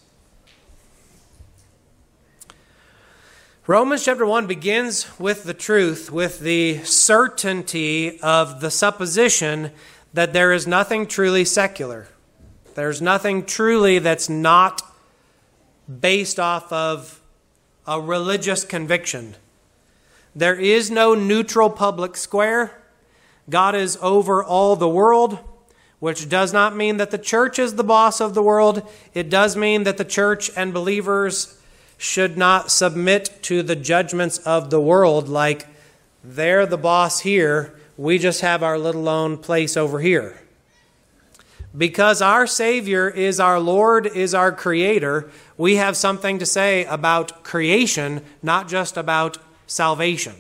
[SPEAKER 1] Romans chapter one begins with the truth, with the certainty of the supposition that there is nothing truly secular. There's nothing truly that's not based off of a religious conviction. There is no neutral public square. God is over all the world, which does not mean that the church is the boss of the world. It does mean that the church and believers should not submit to the judgments of the world like they're the boss here, we just have our little own place over here. Because our Savior is our Lord, is our Creator, we have something to say about creation, not just about salvation.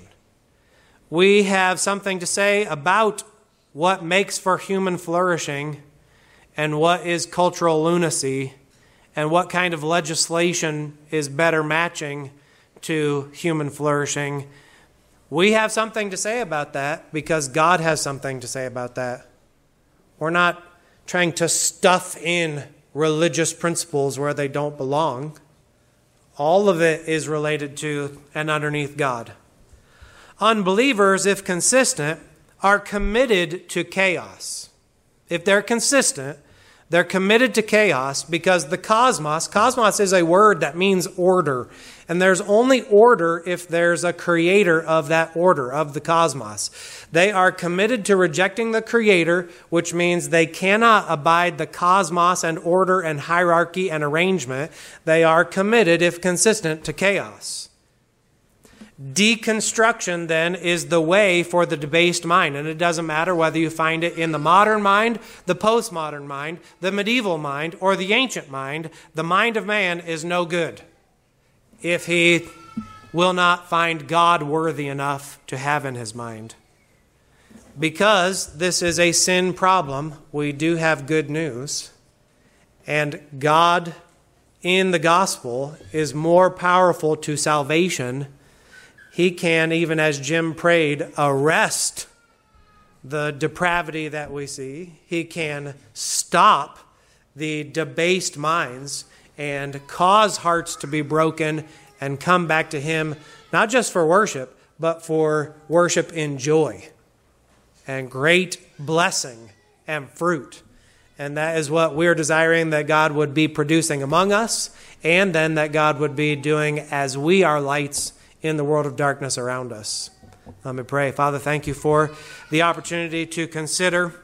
[SPEAKER 1] We have something to say about what makes for human flourishing and what is cultural lunacy and what kind of legislation is better matching to human flourishing. We have something to say about that because God has something to say about that. We're not trying to stuff in religious principles where they don't belong. All of it is related to and underneath God. Unbelievers, if consistent, are committed to chaos. If they're consistent, they're committed to chaos because the cosmos, cosmos is a word that means order. And there's only order if there's a creator of that order, of the cosmos. They are committed to rejecting the creator, which means they cannot abide the cosmos and order and hierarchy and arrangement. They are committed, if consistent, to chaos. Deconstruction, then, is the way for the debased mind. And it doesn't matter whether you find it in the modern mind, the postmodern mind, the medieval mind, or the ancient mind. The mind of man is no good if he will not find God worthy enough to have in his mind. Because this is a sin problem, we do have good news. And God in the gospel is more powerful to salvation. He can, even as Jim prayed, arrest the depravity that we see. He can stop the debased minds and cause hearts to be broken and come back to Him, not just for worship, but for worship in joy and great blessing and fruit. And that is what we're desiring that God would be producing among us, and then that God would be doing as we are lights in the world of darkness around us. Let me pray. Father, thank you for the opportunity to consider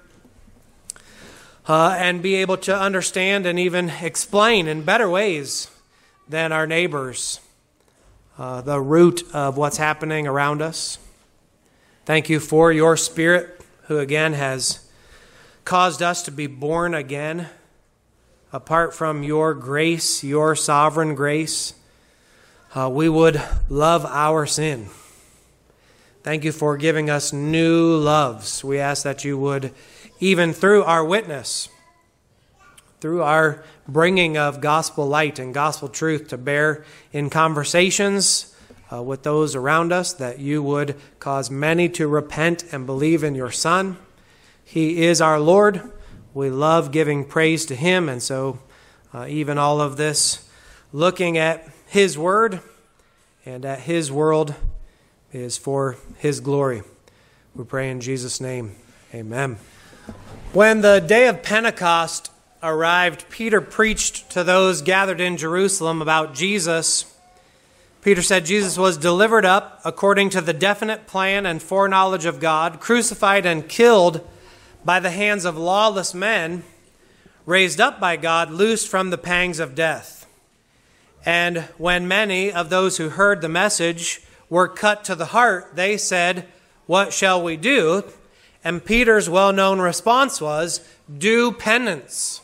[SPEAKER 1] uh, and be able to understand and even explain in better ways than our neighbors uh, the root of what's happening around us. Thank you for your Spirit, who again has caused us to be born again. Apart from your grace, your sovereign grace, uh, we would love our sin. Thank you for giving us new loves. We ask that you would, even through our witness, through our bringing of gospel light and gospel truth to bear in conversations uh, with those around us, that you would cause many to repent and believe in your Son. He is our Lord. We love giving praise to Him, and so uh, even all of this, looking at His Word and at His world, is for His glory. We pray in Jesus' name. Amen. When the day of Pentecost arrived, Peter preached to those gathered in Jerusalem about Jesus. Peter said Jesus was delivered up according to the definite plan and foreknowledge of God, crucified and killed by the hands of lawless men, raised up by God, loosed from the pangs of death. And when many of those who heard the message were cut to the heart, they said, "What shall we do?" And Peter's well-known response was, "Do penance."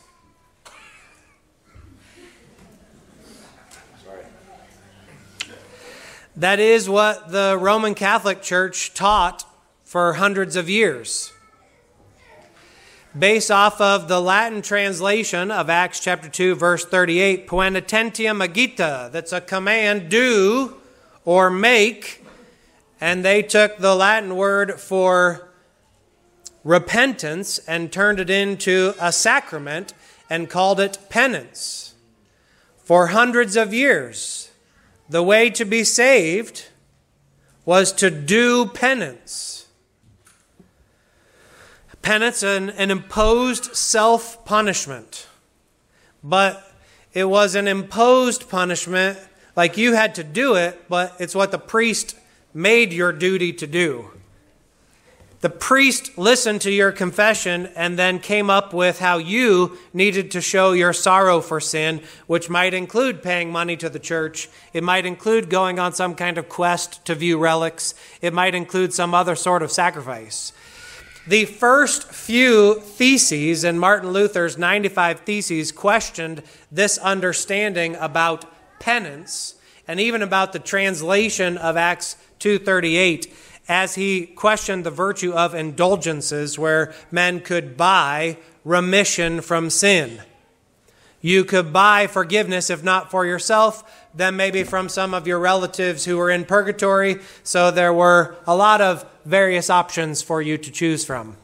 [SPEAKER 1] That is what the Roman Catholic Church taught for hundreds of years. Based off of the Latin translation of Acts chapter two, verse thirty-eight, "Poenitentiam agita," that's a command, do or make. And they took the Latin word for repentance and turned it into a sacrament and called it penance. For hundreds of years, the way to be saved was to do penance. Penance, an, an imposed self-punishment. but it was an imposed punishment, like you had to do it, but it's what the priest made your duty to do. The priest listened to your confession and then came up with how you needed to show your sorrow for sin, which might include paying money to the church. It might include going on some kind of quest to view relics. It might include some other sort of sacrifice. The first few theses in Martin Luther's ninety-five Theses questioned this understanding about penance and even about the translation of Acts two thirty-eight, as he questioned the virtue of indulgences where men could buy remission from sin. You could buy forgiveness, if not for yourself, then maybe from some of your relatives who were in purgatory. So there were a lot of various options for you to choose from.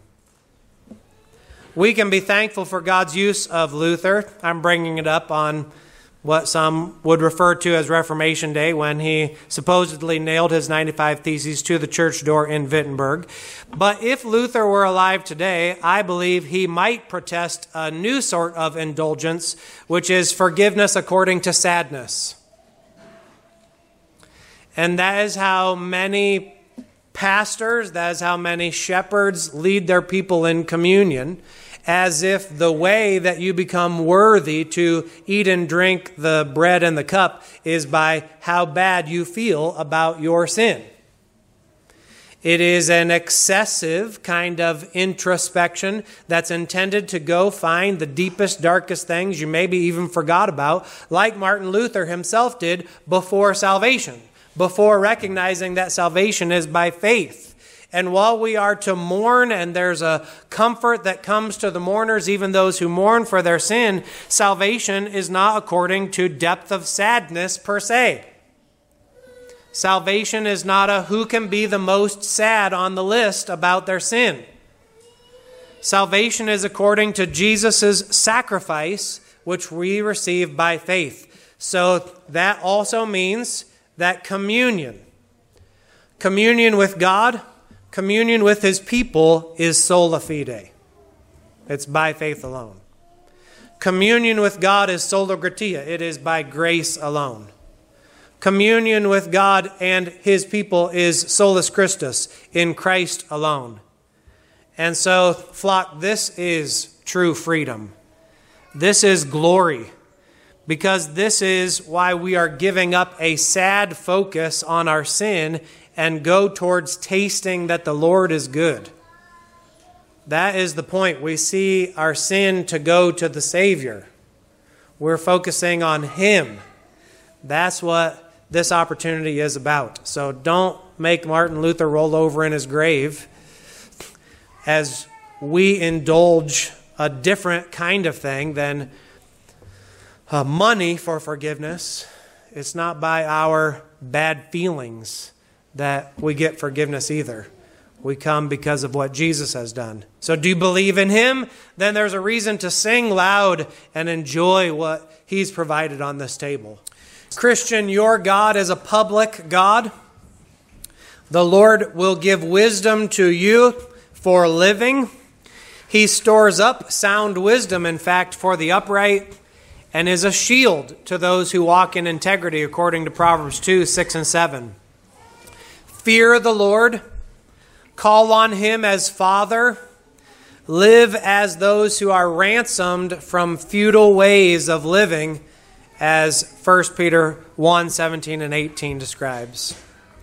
[SPEAKER 1] We can be thankful for God's use of Luther. I'm bringing it up on what some would refer to as Reformation Day, when he supposedly nailed his ninety-five Theses to the church door in Wittenberg. But if Luther were alive today, I believe he might protest a new sort of indulgence, which is forgiveness according to sadness. And that is how many pastors, that is how many shepherds lead their people in communion, as if the way that you become worthy to eat and drink the bread and the cup is by how bad you feel about your sin. It is an excessive kind of introspection that's intended to go find the deepest, darkest things you maybe even forgot about, like Martin Luther himself did before salvation, before recognizing that salvation is by faith. And while we are to mourn, and there's a comfort that comes to the mourners, even those who mourn for their sin, salvation is not according to depth of sadness per se. Salvation is not a who can be the most sad on the list about their sin. Salvation is according to Jesus' sacrifice, which we receive by faith. So that also means that communion, communion with God, communion with his people is sola fide. It's by faith alone. Communion with God is sola gratia. It is by grace alone. Communion with God and his people is solus Christus, in Christ alone. And so, flock, this is true freedom. This is glory. Because this is why we are giving up a sad focus on our sin and go towards tasting that the Lord is good. That is the point. We see our sin to go to the Savior. We're focusing on him. That's what this opportunity is about. So don't make Martin Luther roll over in his grave as we indulge a different kind of thing than uh, money for forgiveness. It's not by our bad feelings that we get forgiveness either. We come because of what Jesus has done. So do you believe in him? Then there's a reason to sing loud and enjoy what he's provided on this table. Christian, your God is a public God. The Lord will give wisdom to you for living. He stores up sound wisdom, in fact, for the upright, and is a shield to those who walk in integrity, according to Proverbs two, six, and seven. Fear the Lord, call on him as Father, live as those who are ransomed from futile ways of living, as First Peter one, seventeen and eighteen describes.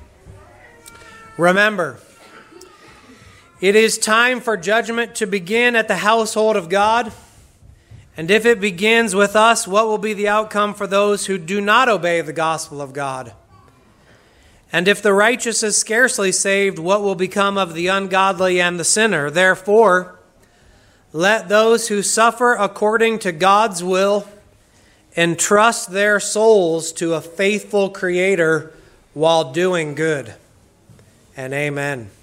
[SPEAKER 1] Remember, it is time for judgment to begin at the household of God. And if it begins with us, what will be the outcome for those who do not obey the gospel of God? And if the righteous is scarcely saved, what will become of the ungodly and the sinner? Therefore, let those who suffer according to God's will entrust their souls to a faithful Creator while doing good. And amen.